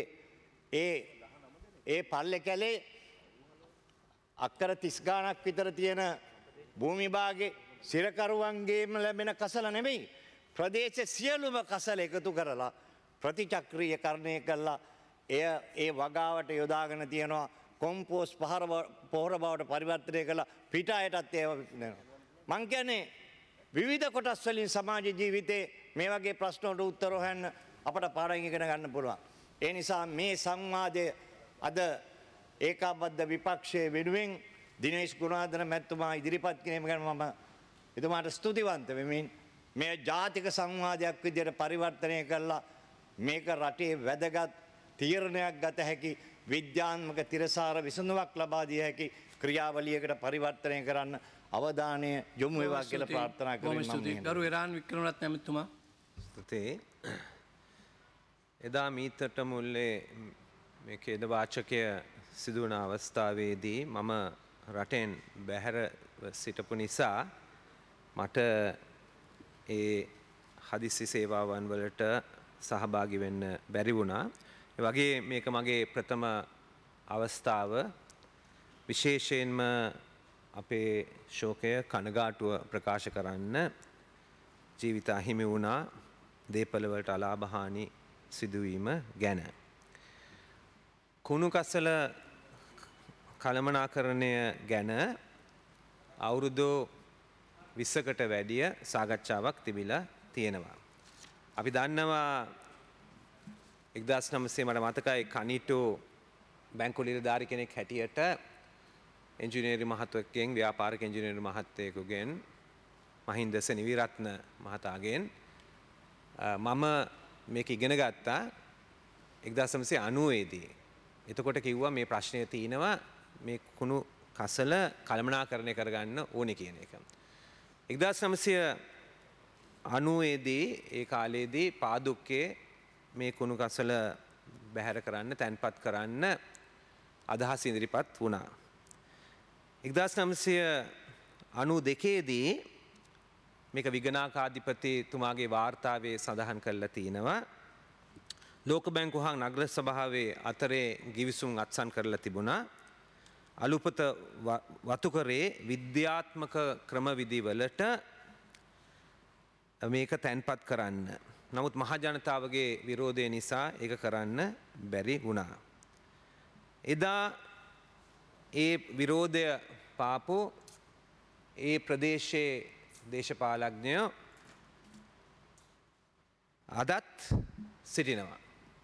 ඒ පල්ලේකැලේ අක්කර 30 ගාණක් විතර තියෙන භූමි භාගේ සිරකරුවන්ගේම ලැබෙන කසල නෙමෙයි. ප්‍රදේශයේ සියලුම කසල එකතු කරලා ප්‍රතිචක්‍රීයකරණය කළා ඒ වගාවට යොදාගෙන තියෙනවා කොම්පෝස් පොහොර බවට පරිවර්තනය කළා පිටායටත් ඒව දෙනවා. මං කියන්නේ විවිධ කොටස් වලින් සමාජ ජීවිතේ මේ වගේ ප්‍රශ්න වලට උත්තර හොයන්න අපට පාඩම් ඉගෙන ගන්න පුළුවන්. ඒ නිසා මේ සංවාදය අද ඒකාබද්ධ විපක්ෂයේ වෙනුවෙන් දිනේෂ් ගුණවර්ධන මැතිතුමා ඉදිරිපත් කිරීම ගැන මම එතුමාට ස්තුතිවන්ත වෙමින් මේ ජාතික සංවාදයක් විදියට පරිවර්තනය කළා මේක රටේ වැදගත් තීරණයක් ගත හැකි විද්‍යාත්මක තිරසාර විසඳුමක් ලබා දිය හැකි ක්‍රියාවලියකට පරිවර්තනය කරන්න අවධානය යොමු වේවා කියලා ප්‍රාර්ථනා කරමින් මම ගරු එරාන් වික්‍රමරත්න මැතිතුමා ස්තුතියි. එදා මීතට මුල්ලේ මේ ඛේද වාචකය සිදුවන අවස්ථාවේදී මම රටෙන් බැහැර සිටපු නිසා මට ඒ හදිසි සේවාවන් වලට සහභාගී වෙන්න බැරි වුණා. ඒ වගේ මේක මගේ ප්‍රථම අවස්ථාව. විශේෂයෙන්ම අපේ ශෝකය කනගාටුව ප්‍රකාශ කරන්න ජීවිත අහිමි වුණා දේපල වලට අලාභ හානි සිදුවීම ගැන. කුණු කසල කළමනාකරණය ගැන අවුරුදු 20කට වැඩිය සාකච්ඡාවක් තිබිලා තියෙනවා. අපි දන්නවා 1900 මට මතකයි කනිටු බැංකු නිලධාරි කෙනෙක් හැටියට එන්ජිනේරි මහත්වෙක්ගෙන් ව්‍යාපාරික එන්ජිනේරි මහත්තයෙකුගෙන් මහින්ද සෙනවිරත්න මහතාගෙන් මම මේක ඉගෙන ගත්තා 1990 දී. එතකොට කිව්වා මේ ප්‍රශ්නය තියෙනවා මේ කුණු කසල කළමනාකරණය කරගන්න ඕනේ කියන එක. 1990 දී ඒ කාලේදී පාදුක්කේ මේ කුණු කසල බැහැර කරන්න තැන්පත් කරන්න අදහස් ඉදිරිපත් වුණා. 1992 දී මේක විගණාකාධිපතිතුමාගේ වාර්තාවේ සඳහන් කරලා තිනවා ලෝක බැංකුව හා නගර සභාවේ අතරේ ගිවිසුම් අත්සන් කරලා තිබුණා. අලුපත වතුකරේ විද්‍යාත්මක ක්‍රමවිධිවලට මේක තැන්පත් කරන්න. නමුත් මහජනතාවගේ විරෝධය නිසා ඒක කරන්න බැරි වුණා. එදා ඒ විරෝධය පාපු ඒ ප්‍රදේශයේ දේශපාලඥයෝ අදත් සිටිනවා.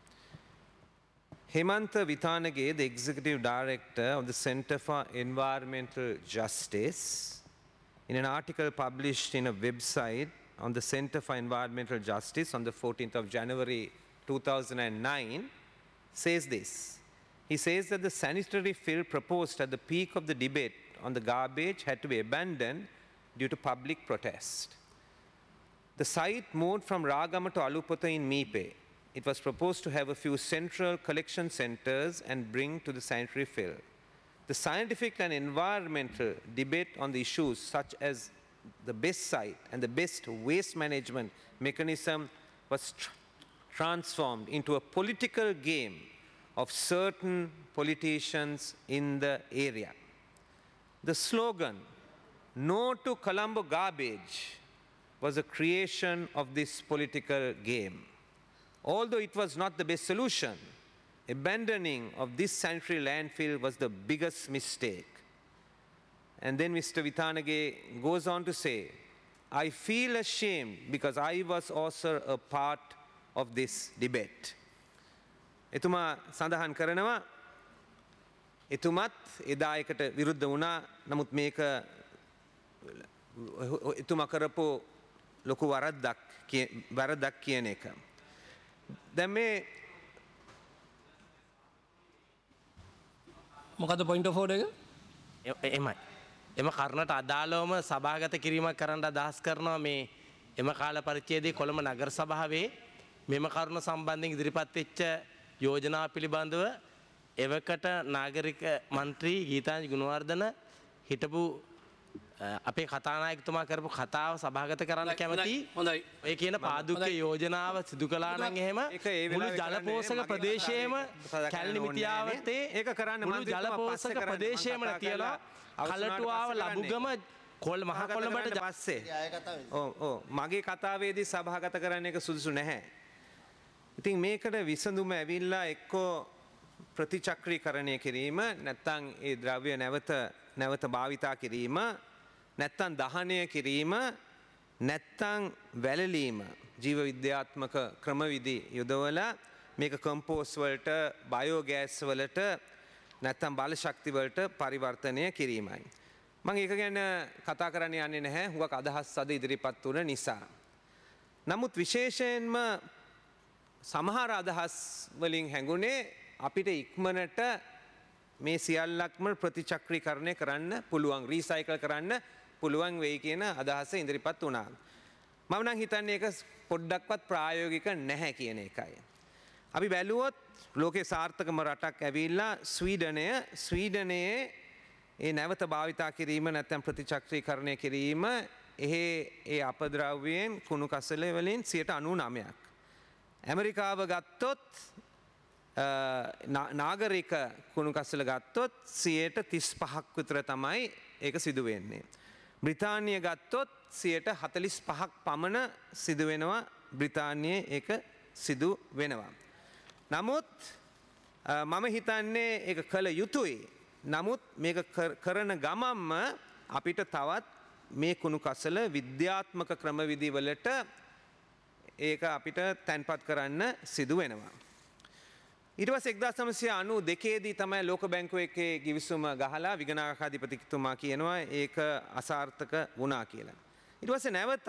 Hemantha Vitanage, the Executive Director of the Center for Environmental Justice, in an article published in a website on the Center for Environmental Justice on the 14th of January 2009, says this. He says that the sanitary fill proposed at the peak of the debate on the garbage had to be abandoned due to public protest. The site moved from Ragama to Alupata in Mipe. It was proposed to have a few central collection centers and bring to the sanitary fill. The scientific and environmental debate on the issues such as the best site and the best waste management mechanism was transformed into a political game of certain politicians in the area. The slogan, "No to Colombo garbage," was a creation of this political game. Although it was not the best solution, abandoning of this sanitary landfill was the biggest mistake. And then Mr. Vitanage goes on to say, "I feel ashamed because I was also a part of this debate." එතුමා සඳහන් කරනවා එතුමත් එදා එකට විරුද්ධ වුණා. නමුත් මේක එතුමා කරපු ලොකු වරදක් කියන එක. දැන් මේ මොකද පොයින්ට් ඔෆ් ඕඩර් එක? එමයි. එම කරුණට අදාළවම සභාගත කිරීමක් කරන්න අදහස් කරනවා මේ එම කාල පරිච්ඡේදයේ කොළඹ නගර සභාවේ මෙම කරුණ සම්බන්ධයෙන් ඉදිරිපත් වෙච්ච යෝජනා පිළිබඳව එවකට නාගරික මන්ත්‍රී ගීතාංජ ගුණවර්ධන හිටපු අපේ කතානායකතුමා කරපු කතාව සභාගත කරන්න කැමති. හොඳයි. ඔය කියන පාදුක්ක යෝජනාව සිදු කළා නම් එහෙම මුළු ජලපෝෂක ප්‍රදේශයේම කැලණි මිටියාවතේ ඒක කරන්න මුළු ජලපෝෂක ප්‍රදේශයේම තියලා කලටුවාව ලබුගම මහ කොළඹට පස්සේ ඔව් මගේ කතාවේදී සභාගත කරන්න එක සුදුසු නැහැ. ඉතින් මේකට විසඳුම ඇවිල්ලා එක්කෝ ප්‍රතිචක්‍රීකරණය කිරීම නැත්නම් ඒ ද්‍රව්‍ය නැවත භාවිතා කිරීම නැත්තම් දහනය කිරීම නැත්තම් වැළලීම ජීව විද්‍යාත්මක ක්‍රමවිධි යොදවලා මේක කම්පෝස් වලට බයෝගෑස් වලට නැත්තම් බල ශක්ති වලට පරිවර්තනය කිරීමයි. මම ඒක ගැන කතා කරන්න යන්නේ නැහැ. හුඟක් අදහස් අද ඉදිරිපත් වුණ නිසා. නමුත් විශේෂයෙන්ම සමහර අදහස් වලින් හැඟුණේ අපිට ඉක්මනට මේ සියල්ලක්ම ප්‍රතිචක්‍රීකරණය කරන්න පුළුවන්, රීසයිකල් කරන්න පුළුවන් වෙයි කියන අදහස ඉදිරිපත් වුණා. මම නම් හිතන්නේ ඒක පොඩ්ඩක්වත් ප්‍රායෝගික නැහැ කියන එකයි. අපි බැලුවොත් ලෝකේ සාර්ථකම රටක් ඇවිල්ලා ස්වීඩනයේ ඒ නැවත භාවිතා කිරීම නැත්නම් ප්‍රතිචක්‍රීකරණය කිරීම ඒ අපද්‍රව්‍යයෙන් කුණු කසල වලින් 99%ක්. ඇමරිකාව ගත්තොත් නාගරික කුණු කසල ගත්තොත් 35%ක් විතර තමයි ඒක සිදු වෙන්නේ. බ්‍රිතාන්‍ය ගත්තොත් 45%ක් පමණ සිදු වෙනවා. බ්‍රිතාන්‍යයේ ඒක සිදු වෙනවා. නමුත් මම හිතන්නේ ඒක කළ යුතුයි. නමුත් මේක කරන ගමම්ම අපිට තවත් මේ කුණු කසල විද්‍යාත්මක ක්‍රමවිධි වලට ඒක අපිට තැන්පත් කරන්න සිදු වෙනවා. ඊට පස්සේ 1992 දී තමයි ලෝක බැංකුව එකේ ගිවිසුම ගහලා විගණකාධිපතිතුමා කියනවා ඒක අසාර්ථක වුණා කියලා. ඊට පස්සේ නැවතත්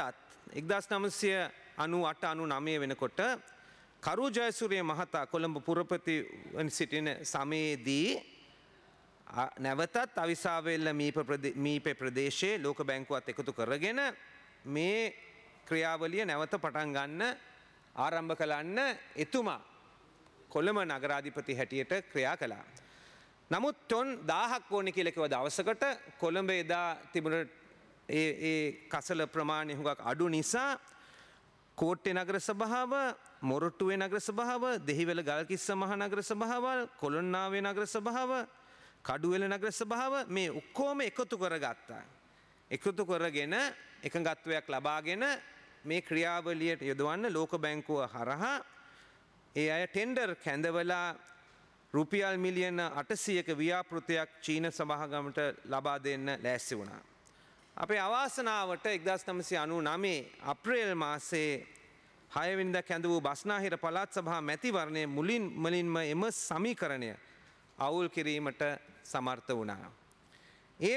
1998-99 වෙනකොට කරු ජයසූරිය මහතා කොළඹ පුරපති සිටින සමයේදී නැවතත් අවිසාවෙල්ල මීපේ ප්‍රදේශයේ ලෝක බැංකුවත් එකතු කරගෙන මේ ක්‍රියාවලිය නැවත පටන් ගන්න ආරම්භ කළන්න එතුමා කොළඹ නගරාධිපති හැටියට ක්‍රියා කළා. නමුත් ටොන් 1000ක් ඕනේ කියලා කිව්ව දවසකට කොළඹ එදා තිබුණ ඒ කසල ප්‍රමාණය හුඟක් අඩු නිසා කෝට්ටේ නගර සභාව, මොරටුවේ නගර සභාව, දෙහිවැල ගල්කිස්ස මහ නගර සභාවල්, කොළොන්නාවේ නගර සභාව, කඩුවෙල නගර සභාව මේ ඔක්කොම එකතු කරගත්තා. එකතු කරගෙන එකඟත්වයක් ලබාගෙන මේ ක්‍රියාවලියට යොදවන්න ලෝක බැංකුව හරහා ඒ අය ටෙන්ඩර් කැඳවලා රුපියල් මිලියන 800ක ව්‍යාපෘතයක් චීන සභාගමට ලබා දෙන්න ලෑස්ති වුණා. අපේ අවාසනාවට 1999 අප්‍රේල් මාසයේ 6 වෙනිදා කැඳ වූ බස්නාහිර පළාත් සභා මැතිවරණයේ මුලින්ම එම සමීකරණය අවුල් කිරීමට සමර්ථ වුණා. ඒ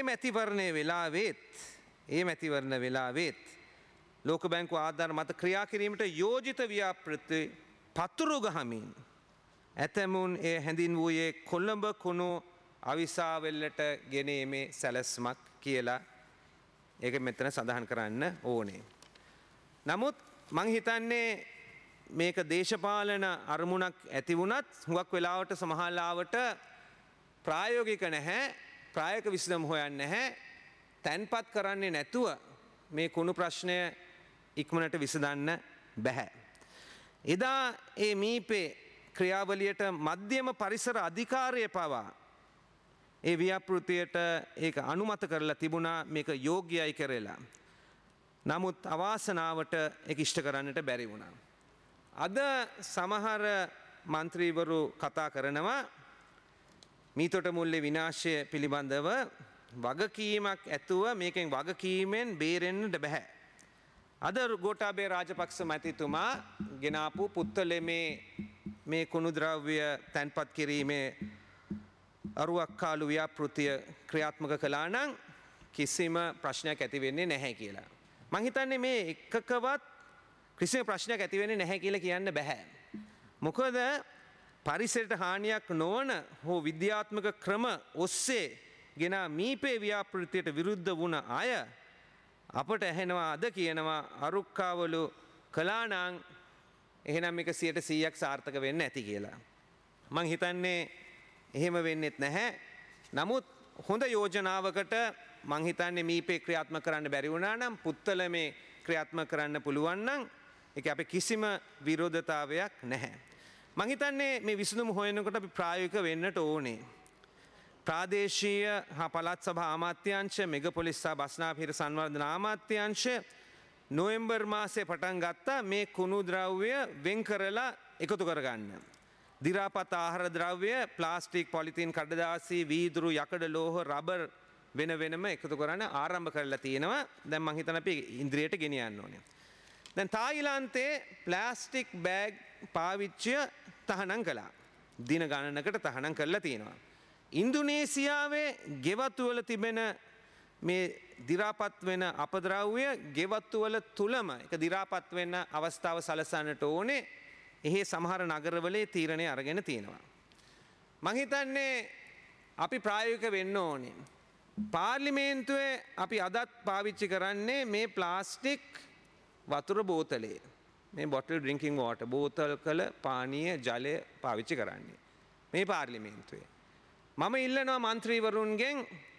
මැතිවරණ වෙලාවෙත් ලෝක බැංකුව ආධාර මත ක්‍රියා කිරීමට යෝජිත ව්‍යාපෘති පතුරු ගහමින් ඇතැමුන් එය හැඳින්වූයේ කොළඹ කුණු අවිසාවෙල්ලට ගෙනීමේ සැලැස්මක් කියලා ඒක මෙතන සඳහන් කරන්න ඕනේ. නමුත් මං හිතන්නේ මේක දේශපාලන අරමුණක් ඇති වුණත් හුඟක් වෙලාවට සමහරලාවට ප්‍රායෝගික නැහැ, ප්‍රායෝගික විසඳුම් හොයන්නේ නැහැ, තැන්පත් කරන්නේ නැතුව මේ කුණු ප්‍රශ්නය ඉක්මනට විසඳන්න බැහැ. එදා ඒ මීපේ ක්‍රියාවලියට මධ්‍යම පරිසර අධිකාරිය පවා ඒ ව්‍යාපෘතියට ඒක අනුමත කරලා තිබුණා මේක යෝග්‍යයි කරලා. නමුත් අවාසනාවට ඒක ඉෂ්ට කරන්නට බැරි වුණා. අද සමහර මන්ත්‍රීවරු කතා කරනවා මීතොට මුල්ලේ විනාශය පිළිබඳව වගකීමක් ඇතුව මේකෙන් වගකීමෙන් බේරෙන්නට බැහැ. අද ගෝඨාභය රාජපක්ෂ මැතිතුමා ගෙනාපු පුත්තලේ මේ කුණු ද්‍රව්‍ය තැන්පත් කිරීමේ අරුවක්කාලු ව්‍යාපෘතිය ක්‍රියාත්මක කළා නම් කිසිම ප්‍රශ්නයක් ඇති වෙන්නේ නැහැ කියලා. මං හිතන්නේ මේ එකකවත් කිසිම ප්‍රශ්නයක් ඇති වෙන්නේ නැහැ කියලා කියන්න බෑ. මොකද පරිසරයට හානියක් නොවන හෝ විද්‍යාත්මක ක්‍රම ඔස්සේ ගෙන මීපේ ව්‍යාපෘතියට විරුද්ධ වුණ අය අපට ඇහෙනවා අද කියනවා අරුක්කාවලු කළා නම් එහෙනම් මේක 100% සාර්ථක වෙන්න ඇති කියලා. මං හිතන්නේ එහෙම වෙන්නෙත් නැහැ. නමුත් හොඳ යෝජනාවකට මං හිතන්නේ මීපේ ක්‍රියාත්මක කරන්න බැරි වුණා නම් පුත්තලමේ ක්‍රියාත්මක කරන්න පුළුවන් නම් ඒක අපේ කිසිම විරෝධතාවයක් නැහැ. මං හිතන්නේ මේ විසඳුම හොයනකොට අපි ප්‍රායෝගික වෙන්නට ඕනේ. ප්‍රාදේශීය හා පළාත් සභා අමාත්‍යාංශ, මෙගපොලිස් සහ බස්නාහිර සංවර්ධන අමාත්‍යාංශ නොවැම්බර් මාසයේ පටන් ගත්තා මේ කුණු ද්‍රව්‍ය වෙන් කරලා එකතු කරගන්න. දි รา පත් ආහාර ද්‍රව්‍ය, ප්ලාස්ටික්, පොලිතීන් කඩදාසි, වීදුරු, යකඩ ලෝහ, රබර් වෙන වෙනම එකතු කරන්න ආරම්භ කරලා තියෙනවා. දැන් මං හිතන අපි ඉන්ද්‍රියට ගෙනියන්න ඕනේ. දැන් තායිලන්තයේ ප්ලාස්ටික් බෑග් පාවිච්චිය තහනම් කළා. දින ගණනකට තහනම් කරලා තියෙනවා. ඉන්දුනීසියාවේ ගෙවතු වල තිබෙන මේ දි รา පත් වෙන අපද්‍රව්‍ය ගෙවතු වල තුලම ඒක දි รา පත් වෙන අවස්ථාව සලසන්නට ඕනේ. එහි සමහර නගරවලේ තීරණය අරගෙන තියෙනවා. මං හිතන්නේ අපි ප්‍රායෝගික වෙන්න ඕනේ. පාර්ලිමේන්තුවේ අපි අදත් පාවිච්චි කරන්නේ මේ ප්ලාස්ටික් වතුර බෝතලේ. මේ බොටල් ඩ්‍රින්කින් වෝටර් බෝතල් කළ පානීය ජලය පාවිච්චි කරන්නේ. මේ පාර්ලිමේන්තුවේ. මම ඉල්ලනවා මන්ත්‍රීවරුන්ගෙන්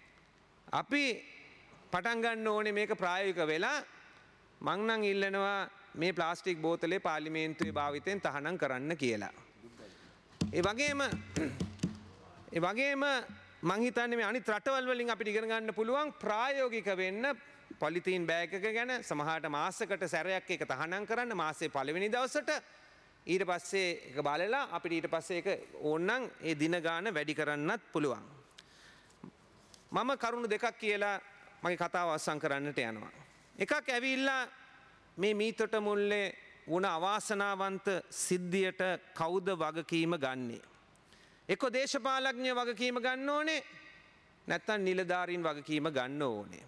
අපි පටන් ගන්න ඕනේ මේක ප්‍රායෝගික වෙලා මං නම් ඉල්ලනවා මේ ප්ලාස්ටික් බෝතලේ පාර්ලිමේන්තුවේ භාවිතයෙන් තහනම් කරන්න කියලා. ඒ වගේම මං හිතන්නේ මේ අනිත් රටවල් වලින් අපිට ඉගෙන ගන්න පුළුවන් ප්‍රායෝගික වෙන්න පොලිතීන් බෑග් එක ගැන සමහරට මාසයකට සැරයක් ඒක තහනම් කරන්න මාසේ පළවෙනි දවසට ඊට පස්සේ ඒක බලලා අපිට ඊට පස්සේ ඒක ඕනනම් ඒ දින ගාන වැඩි කරන්නත් පුළුවන්. මම කරුණු දෙකක් කියලා මගේ කතාව අවසන් කරන්නට යනවා. එකක් ඇවිල්ලා මේ මීතොට මුල්ලේ වුණ අවාසනාවන්ත සිද්ධියට කවුද වගකීම ගන්නේ? එක්ක දේශපාලඥය වගකීම ගන්න ඕනේ නැත්නම් නිලධාරීන් වගකීම ගන්න ඕනේ.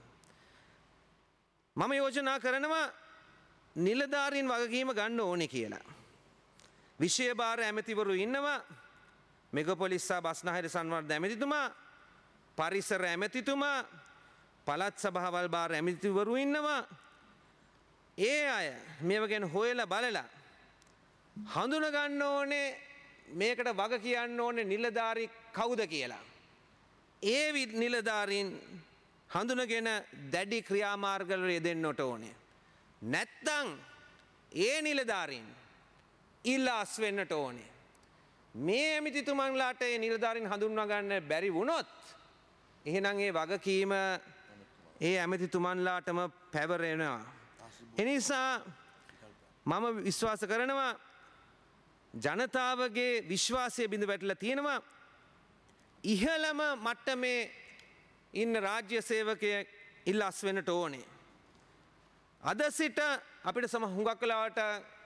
මම යෝජනා කරනවා නිලධාරීන් වගකීම ගන්න ඕනේ කියලා. විෂය භාර ඇමතිවරු ඉන්නවා. මෙගපොලිස් සහ බස්නාහිර සංවර්ධන ඇමතිතුමා, පරිසර ඇමතිතුමා, පළාත් සභාවල් භාර ඇමතිවරු ඉන්නවා. ඒ අය මේව ගැන හොයලා බලලා හඳුන ගන්න ඕනේ මේකට වග කියන්න ඕනේ නිලධාරී කවුද කියලා. ඒ නිලධාරීන් හඳුනගෙන දැඩි ක්‍රියාමාර්ගවල යෙදෙන්නට ඕනේ. නැත්තම් ඒ නිලධාරීන් ඉල්ලාස් වෙන්නට ඕනේ. මේ ඇමතිතුමන්ලාට ඒ නිලධාරීන් හඳුන්වා ගන්න බැරි වුණොත් එහෙනම් ඒ වගකීම ඒ ඇමතිතුමන්ලාටම පැවරෙනවා. එනිසා මම විශ්වාස කරනවා ජනතාවගේ විශ්වාසය බිඳ වැටලා තියෙනවා. ඉහළම මට්ටමේ ඉන්න රාජ්‍ය සේවකයෙක් ඉල්ලාස් වෙන්නට ඕනේ. අද සිට අපිට හුඟක් වෙලාවට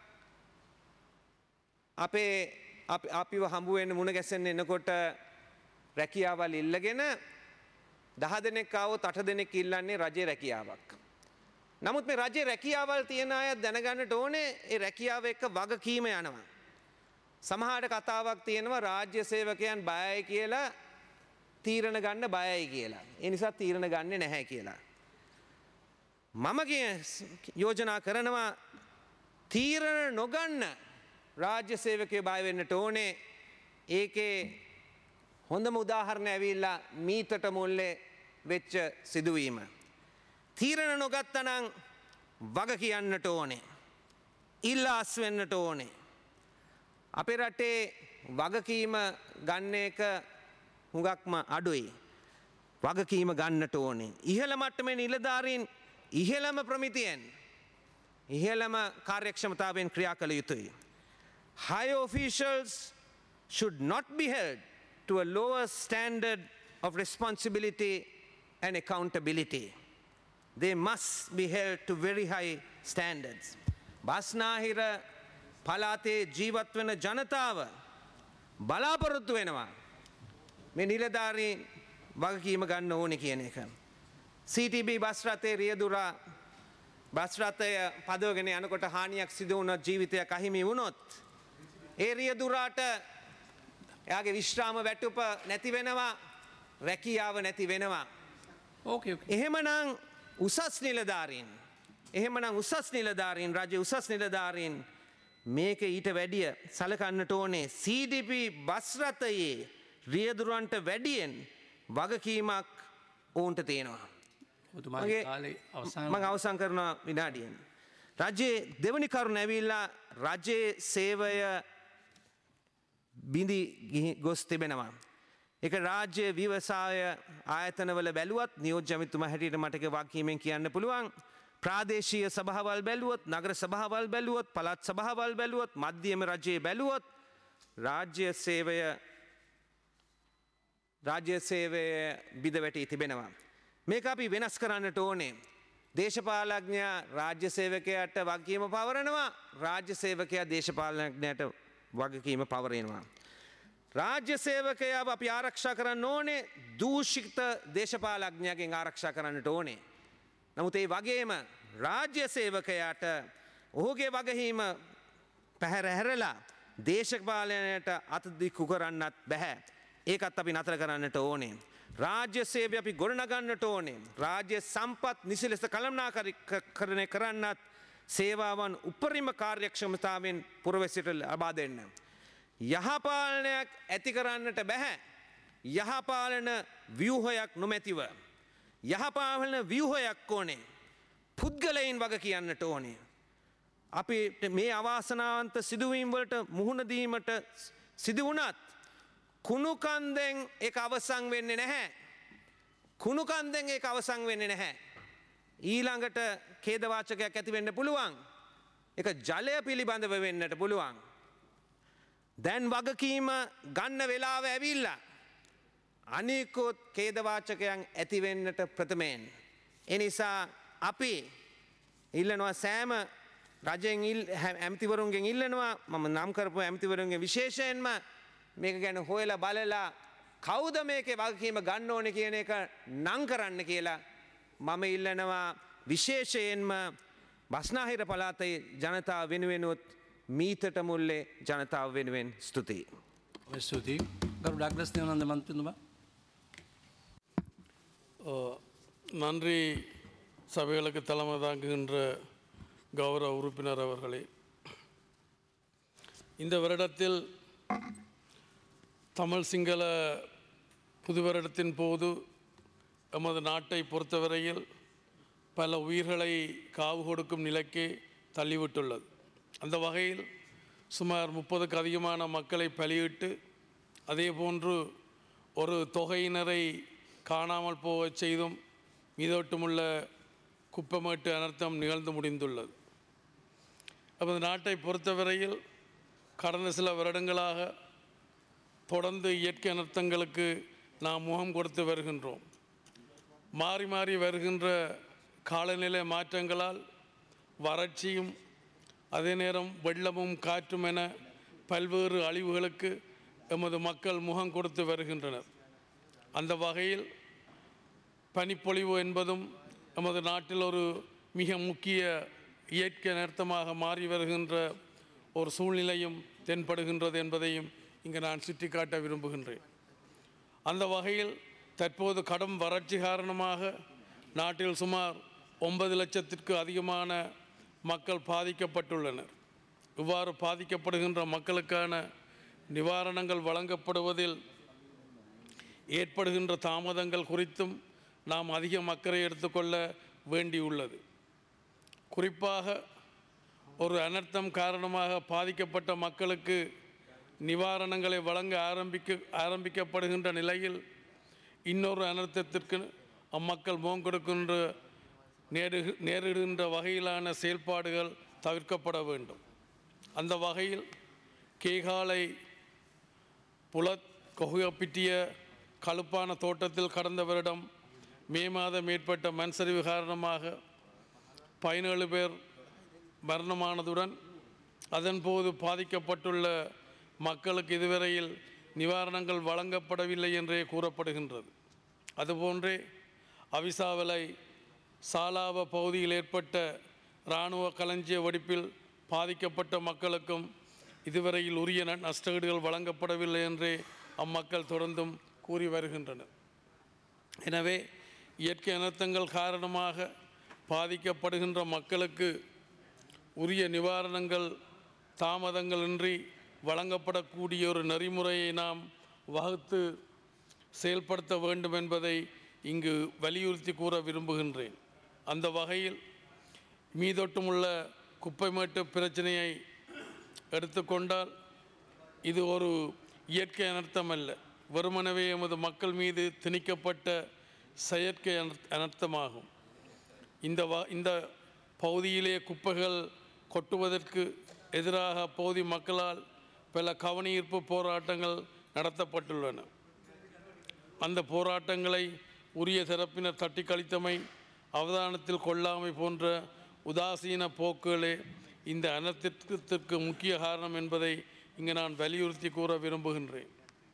අපිව හම්බු වෙන්න මුණ ගැසෙන්න එනකොට රැකියාවල් ඉල්ලගෙන 10 දෙනෙක් ආවොත් 8 දෙනෙක් ඉල්ලන්නේ රජයේ රැකියාවක්. නමුත් මේ රජයේ රැකියාවල් තියන අය දැනගන්නට ඕනේ ඒ රැකියාව එක්ක වගකීම යනවා. සමහරට කතාවක් තියෙනවා රාජ්‍ය සේවකයන් බයයි කියලා තීරණ ගන්න බයයි කියලා. ඒ නිසා තීරණ ගන්නෙ නැහැ කියලා. මම යෝජනා කරනවා තීරණ නොගන්න රාජ්‍ය සේවකයෝ බය වෙන්නට ඕනේ. ඒකේ හොඳම උදාහරණ ඇවිල්ලා මීතට මුල්ලේ වෙච්ච සිදුවීම. තීරණ නොගත්තා නම් වග කියන්නට ඕනේ. ඉල්ලාස් වෙන්නට ඕනේ. අපේ රටේ වගකීම ගන්න එක හුඟක්ම අඩුයි. වගකීම ගන්නට ඕනේ. ඉහළ මට්ටමේ නිලධාරීන් ඉහළම ප්‍රමිතියෙන් ඉහළම කාර්යක්ෂමතාවෙන් ක්‍රියා කළ යුතුයි. High officials should not be held to a lower standard of responsibility and accountability. They must be held to very high standards. බස්නාහිර පළාතේ ජීවත් වෙන ජනතාව බලාපොරොත්තු වෙනවා මේ නිලධාරීන් වගකීම ගන්න ඕනේ කියන එක. CTB බස් රථයේ රියදුරා බස් රථය පදවගෙන යනකොට හානියක් සිදු වුණ ජීවිතයක් අහිමි වුණොත් ඒ රියදුරාට එයාගේ විශ්‍රාම වැටුප නැති වෙනවා, රැකියාව නැති වෙනවා. එහෙමනම් උසස් නිලධාරීන් රජයේ උසස් නිලධාරීන් මේක ඊට වැඩිය සලකන්නට ඕනේ. CDP බස් රථයේ රියදුරන්ට වැඩියෙන් වගකීමක් ඔවුන්ට තියෙනවා. මම අවසන් කරනවා විනාඩියෙන්. රජයේ දෙවනි කරුණ ඇවිල්ලා රජයේ සේවය බිඳි ගොස් තිබෙනවා. ඒක රාජ්‍ය ව්‍යවසාය ආයතනවල බැලුවත් නියෝජ්‍ය ඇමතිතුමා හැටියට මට ඒක වගකීමෙන් කියන්න පුළුවන්. ප්‍රාදේශීය සභාවල් බැලුවොත්, නගර සභාවල් බැලුවොත්, පළාත් සභාවල් බැලුවොත්, මධ්‍යම රජයේ බැලුවොත් රාජ්‍ය සේවය බිඳ වැටී තිබෙනවා. මේක අපි වෙනස් කරන්නට ඕනේ. දේශපාලඥයා රාජ්‍ය සේවකයාට වගකීම පවරනවා, රාජ්‍ය සේවකයා දේශපාලඥයාට වගකීම පවරනවා. රාජ්‍ය සේවකයාව අපි ආරක්ෂා කරන්න ඕනේ, දූෂිත දේශපාලඥයාගෙන් ආරක්ෂා කරන්නට ඕනේ. නමුත් ඒ වගේම රාජ්‍ය සේවකයාට ඔහුගේ වගකීම පැහැර හැරලා දේශපාලනයට අත දික්කු කරන්නත් බෑ. ඒකත් අපි නතර කරන්නට ඕනේ. රාජ්‍ය සේවය අපි ගොඩනගන්නට ඕනේ. රාජ්‍ය සම්පත් නිසි ලෙස කළමනාකරණය කරන්නත් සේවාවන් උපරිම කාර්යක්ෂමතාවෙන් පුරවැසියට ලබා දෙන්න. යහපාලනයක් ඇති කරන්නට බැහැ යහපාලන ව්‍යුහයක් නොමැතිව. යහපාලන ව්‍යුහයක් ඕනේ. පුද්ගලයින් වග කියන්නට ඕනේ. අපි මේ අවාසනාවන්ත සිදුවීම් වලට මුහුණ දීමට සිදු වුණත් කුණුකන්දෙන් ඒක අවසන් වෙන්නේ නැහැ. කුණුකන්දෙන් ඒක අවසන් වෙන්නේ නැහැ. ඊළඟට ඛේදවාචකයක් ඇති වෙන්න පුළුවන්. ඒක ජලය පිළිබඳව වෙන්නට පුළුවන්. දැන් වගකීම ගන්න වෙලාව ඇවිල්ලා අනිකුත් ඛේදවාචකයන් ඇති වෙන්නට ප්‍රථමයෙන්. ඒ නිසා අපි ඉල්ලනවා සෑම රජෙන් ඇමතිවරුන්ගෙන් ඉල්ලනවා, මම නම් කරපු ඇමතිවරුන්ගෙන් විශේෂයෙන්ම මේක ගැන හොයලා බලලා කවුද මේකේ වගකීම ගන්න ඕනේ කියන එක නම් කරන්න කියලා මම ඉල්ලනවා. විශේෂයෙන්ම බස්නාහිර පළාතේ ජනතාව වෙනුවෙනුත් මීතට මුල්ලේ ජනතාව වෙනුවෙන් ස්තුතියි. ස්තුතියි. ගරු டாக்டர் ஸ்நேகானந்த மந்திரிතුමා. நன்றி சபைகளுக்கு தலைமை தாங்குகின்ற கௌரவ உறுப்பினர் அவர்களே, இந்த வருடத்தில் தமிழ் சிங்கள புது வருடத்தின் போது எமது நாட்டை பொறுத்தவரையில் பல உயிர்களை காவு கொடுக்கும் நிலைக்கு தள்ளிவிட்டுள்ளது. அந்த வகையில் சுமார் 30க்கு அதிகமான மக்களை பலியிட்டு அதே போன்று ஒரு தொகையினரை காணாமல் போகச் செய்தும் மீதோட்டமுள்ள குப்பமேட்டு அனர்த்தம் நிகழ்ந்து முடிந்துள்ளது. நமது நாட்டை பொறுத்தவரையில் கடந்த சில வருடங்களாக தொடர்ந்து இயற்கை அனர்த்தங்களுக்கு நாம் முகம் கொடுத்து வருகின்றோம். மாறி மாறி வருகின்ற காலநிலை மாற்றங்களால் வறட்சியும் அதே நேரம் வெள்ளமும் காற்றும் என பல்வேறு அழிவுகளுக்கு எமது மக்கள் முகம் கொடுத்து வருகின்றனர். அந்த வகையில் பனிப்பொழிவு என்பதும் நமது நாட்டில் ஒரு மிக முக்கிய இயற்கை அனர்த்தமாக மாறி வருகின்ற ஒரு சூழ்நிலையும் தென்படுகின்றது என்பதையும் இங்கு நான் சுட்டிக்காட்ட விரும்புகின்றேன். அந்த வகையில் தற்போது கடும் வறட்சி காரணமாக நாட்டில் சுமார் 9 லட்சத்திற்கு அதிகமான மக்கள் பாதிக்கப்பட்டுள்ளனர். இவ்வாறு பாதிக்கப்படுகின்ற மக்களுக்கான நிவாரணங்கள் வழங்கப்படுவதில் ஏற்படுகின்ற தாமதங்கள் குறித்தும் நாம் அதிக அக்கறை எடுத்துக்கொள்ள வேண்டியுள்ளது. குறிப்பாக ஒரு அனர்த்தம் காரணமாக பாதிக்கப்பட்ட மக்களுக்கு நிவாரணங்களை வழங்க ஆரம்பிக்கப்படுகின்ற நிலையில் இன்னொரு அனர்த்தத்திற்கு அம்மக்கள் முகம் கொடுக்கின்ற நேரிடுகின்ற வகையிலான செயல்பாடுகள் தவிர்க்கப்பட வேண்டும். அந்த வகையில் கேகாலை புலத் கொகுயப்பிட்டிய கழுப்பான தோட்டத்தில் கடந்த வருடம் மே மாதம் ஏற்பட்ட மண் சரிவு காரணமாக 17 பேர் மரணமானதுடன் அதன்போது பாதிக்கப்பட்டுள்ள மக்களுக்கு இதுவரையில் நிவாரணங்கள் வழங்கப்படவில்லை என்றே கூறப்படுகின்றது. அதுபோன்றே அவிசாவலை சாலாவ பகுதியில் ஏற்பட்ட இராணுவ களஞ்சிய வெடிப்பில் பாதிக்கப்பட்ட மக்களுக்கும் இதுவரையில் உரிய நஷ்டஈடுகள் வழங்கப்படவில்லை என்றே அம்மக்கள் தொடர்ந்தும் கூறி வருகின்றனர். எனவே இயற்கை அனர்த்தங்கள் காரணமாக பாதிக்கப்படுகின்ற மக்களுக்கு உரிய நிவாரணங்கள் தாமதங்களின்றி வழங்கப்படக்கூடிய ஒரு நெறிமுறையை நாம் வகுத்து செயல்படுத்த வேண்டும் என்பதை இங்கு வலியுறுத்தி கூற விரும்புகின்றேன். அந்த வகையில் மீதொட்டுமுள்ள குப்பைமேட்டு பிரச்சனையை எடுத்துக்கொண்டால் இது ஒரு இயற்கை அனர்த்தம் அல்ல, வெறுமனவே எமது மக்கள் மீது திணிக்கப்பட்ட செயற்கை அனர்த்தமாகும். இந்த பகுதியிலே குப்பைகள் கொட்டுவதற்கு எதிராக அப்பகுதி மக்களால் பல கவனஈர்ப்பு போராட்டங்கள் நடத்தப்பட்டுள்ளன. அந்த போராட்டங்களை உரிய தரப்பினர் தட்டி கழித்தமை, அவதானத்தில் கொள்ளாமை போன்ற உதாசீன போக்குகளே இந்த அனர்த்தத்திற்கு முக்கிய காரணம் என்பதை இங்கு நான் வலியுறுத்தி கூற விரும்புகின்றேன்.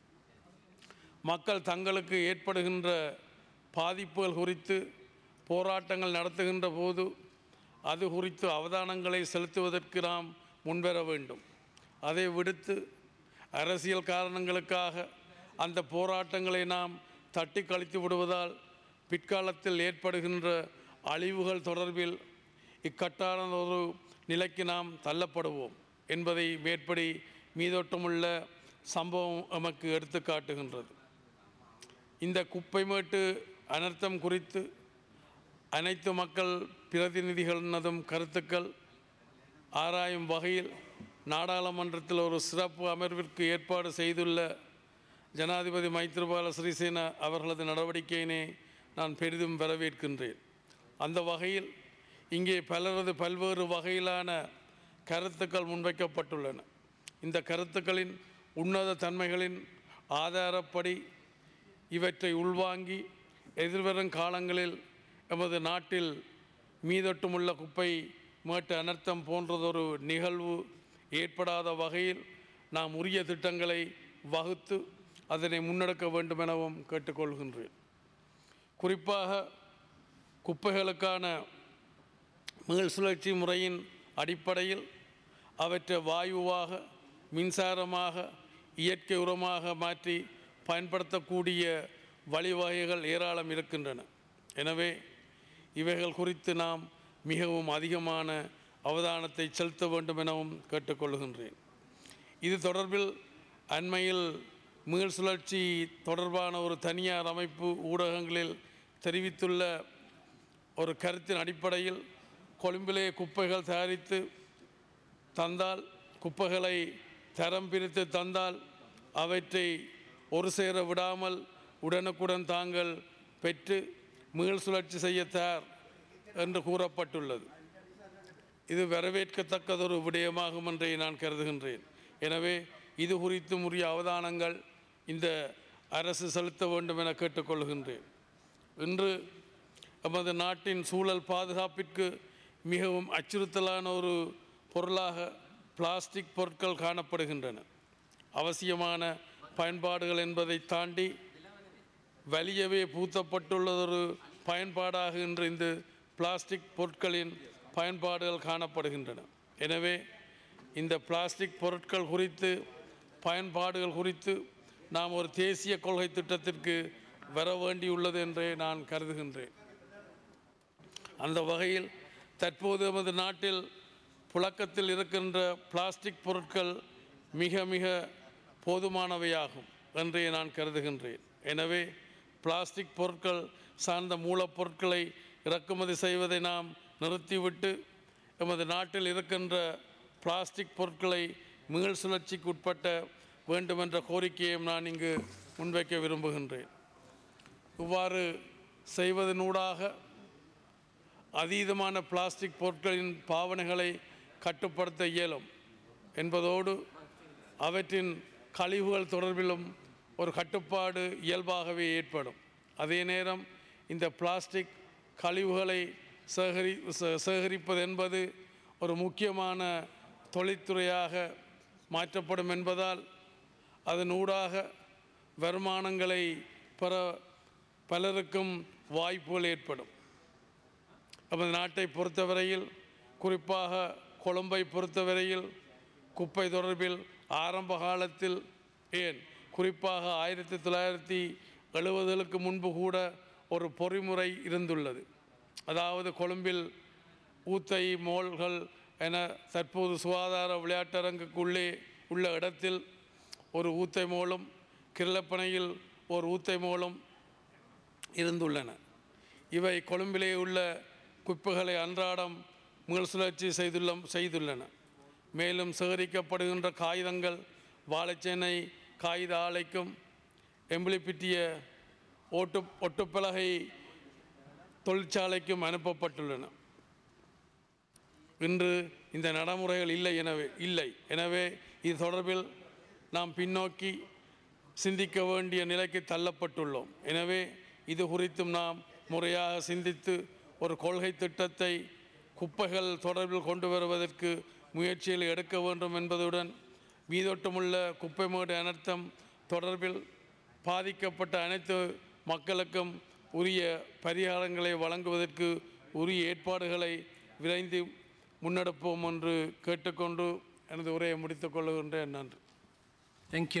மக்கள் தங்களுக்கு ஏற்படுகின்ற பாதிப்புகள் குறித்து போராட்டங்கள் நடத்துகின்ற போது அது குறித்து அவதானங்களை செலுத்துவதற்கு நாம் முன்வர வேண்டும். அதை விடுத்து அரசியல் காரணங்களுக்காக அந்த போராட்டங்களை நாம் தட்டி கழித்து விடுவதால் பிற்காலத்தில் ஏற்படுகின்ற அழிவுகள் தொடர்பில் இக்கட்டான ஒரு நிலைக்கு நாம் தள்ளப்படுவோம் என்பதை மேற்படி மீதோட்டமுள்ள சம்பவம் நமக்கு எடுத்து காட்டுகின்றது. இந்த குப்பைமேட்டு அனர்த்தம் குறித்து அனைத்து மக்கள் பிரதிநிதிகளினதும் கருத்துக்கள் ஆராயும் வகையில் நாடாளுமன்றத்தில் ஒரு சிறப்பு அமர்விற்கு ஏற்பாடு செய்துள்ள ஜனாதிபதி மைத்ரிபால சிறிசேன அவர்களது நடவடிக்கையினை நான் பெரிதும் வரவேற்கின்றேன். அந்த வகையில் இங்கே பலரது பல்வேறு வகையிலான கருத்துக்கள் முன்வைக்கப்பட்டுள்ளன. இந்த கருத்துக்களின் உன்னத தன்மைகளின் ஆதாரப்படி இவற்றை உள்வாங்கி எதிர்வரும் காலங்களில் எமது நாட்டில் மீதொட்டுமுள்ள குப்பை மேட்டு அனர்த்தம் போன்றதொரு நிகழ்வு ஏற்படாத வகையில் நாம் உரிய திட்டங்களை வகுத்து அதனை முன்னெடுக்க வேண்டும் எனவும் கேட்டுக்கொள்கின்றேன். குறிப்பாக குப்பைகளுக்கான மீள் சுழற்சி முறையின் அடிப்படையில் அவற்றை வாயுவாக, மின்சாரமாக, இயற்கை உரமாக மாற்றி பயன்படுத்தக்கூடிய வழிவகைகள் ஏராளம் இருக்கின்றன. எனவே இவைகள் குறித்து நாம் மிகவும் அதிகமான அவதானத்தை செலுத்த வேண்டும் எனவும் கேட்டுக்கொள்கின்றேன். இது தொடர்பில் அண்மையில் மீள் சுழற்சி தொடர்பான ஒரு தனியார் அமைப்பு ஊடகங்களில் தெரிவித்துள்ள ஒரு கருத்தின் அடிப்படையில் கொழும்பிலே குப்பைகள் தயாரித்து தந்தால், குப்பைகளை தரம் பிரித்து தந்தால் அவற்றை ஒரு சேர விடாமல் உடனுக்குடன் தாங்கள் பெற்று மீள் சுழற்சி செய்ய தயார் என்று கூறப்பட்டுள்ளது. இது வரவேற்கத்தக்கதொரு விடயமாகும் என்றே நான் கருதுகின்றேன். எனவே இது குறித்து உரிய அவதானங்கள் இந்த அரசு செலுத்த வேண்டும் என கேட்டுக்கொள்கின்றேன். இன்று நமது நாட்டின் சூழல் பாதுகாப்பிற்கு மிகவும் அச்சுறுத்தலான ஒரு பொருளாக பிளாஸ்டிக் பொருட்கள் காணப்படுகின்றன. அவசியமான பயன்பாடுகள் என்பதை தாண்டி வலியவே பூத்தப்பட்டுள்ளதொரு பயன்பாடாக இன்று இந்த பிளாஸ்டிக் பொருட்களின் பயன்பாடுகள் காணப்படுகின்றன. எனவே இந்த பிளாஸ்டிக் பொருட்கள் குறித்து பயன்பாடுகள் குறித்து நாம் ஒரு தேசிய கொள்கை திட்டத்திற்கு வர வேண்டியுள்ளது என்றே நான் கருதுகின்றேன். அந்த வகையில் தற்போது நமது நாட்டில் புழக்கத்தில் இருக்கின்ற பிளாஸ்டிக் பொருட்கள் மிக மிக போதுமானவையாகும் என்றே நான் கருதுகின்றேன். எனவே பிளாஸ்டிக் பொருட்கள் சார்ந்த மூலப்பொருட்களை இறக்குமதி செய்வதை நாம் நிறுத்திவிட்டு எமது நாட்டில் இருக்கின்ற பிளாஸ்டிக் பொருட்களை மீள் சுழற்சிக்கு உட்பட்ட வேண்டுமென்ற கோரிக்கையையும் நான் இங்கு முன்வைக்க விரும்புகின்றேன். இவ்வாறு செய்வதனூடாக அதீதமான பிளாஸ்டிக் பொருட்களின் பாவனைகளை கட்டுப்படுத்த இயலும் என்பதோடு அவற்றின் கழிவுகள் தொடர்பிலும் ஒரு கட்டுப்பாடு இயல்பாகவே ஏற்படும். அதே நேரம் இந்த பிளாஸ்டிக் கழிவுகளை சேகரிப்பது என்பது ஒரு முக்கியமான தொழில்துறையாக மாற்றப்படும் என்பதால் அதனூடாக வருமானங்களை பெற பலருக்கும் வாய்ப்புகள் ஏற்படும். நமது நாட்டை பொறுத்தவரையில், குறிப்பாக கொழும்பை பொறுத்தவரையில் குப்பை தொடர்பில் ஆரம்ப காலத்தில், ஏன் குறிப்பாக 1970களுக்கு முன்பு கூட ஒரு பொறிமுறை இருந்துள்ளது. அதாவது கொழும்பில் ஊத்தை மோல்கள் என தற்போது சுகாதார விளையாட்டரங்குக்குள்ளே உள்ள இடத்தில் ஒரு ஊத்தை மோலும், கிருளப்பனையில் ஒரு ஊத்தை மோலும் இருந்துள்ளன. இவை கொழும்பிலே உள்ள குப்பைகளை அன்றாடம் மீள் சுழற்சி செய்துள்ளன. மேலும் சேகரிக்கப்படுகின்ற காகிதங்கள் வாழைச்சேனை காகித ஆலைக்கும் எம்பிளிப்பிட்டிய ஒட்டுப்பலகை தொழிற்சாலைக்கும் அனுப்பப்பட்டுள்ளன. இன்று இந்த நடைமுறைகள் இல்லை. எனவே இது தொடர்பில் நாம் பின்னோக்கி சிந்திக்க வேண்டிய நிலைக்கு தள்ளப்பட்டுள்ளோம். எனவே இது குறித்தும் நாம் முறையாக சிந்தித்து ஒரு கொள்கை திட்டத்தை குப்பைகள் தொடர்பில் கொண்டு வருவதற்கு முயற்சிகள் எடுக்க வேண்டும் என்பதுடன் மீதொட்டமுள்ள குப்பை மேடு அனர்த்தம் தொடர்பில் பாதிக்கப்பட்ட அனைத்து மக்களுக்கும் உரிய பரிகாரங்களை வழங்குவதற்கு உரிய ஏற்பாடுகளை விரைந்து முன்னெடுப்போம் என்று கேட்டுக்கொண்டு எனது உரையை முடித்துக் கொள்கின்றேன். நன்றி. Thank you.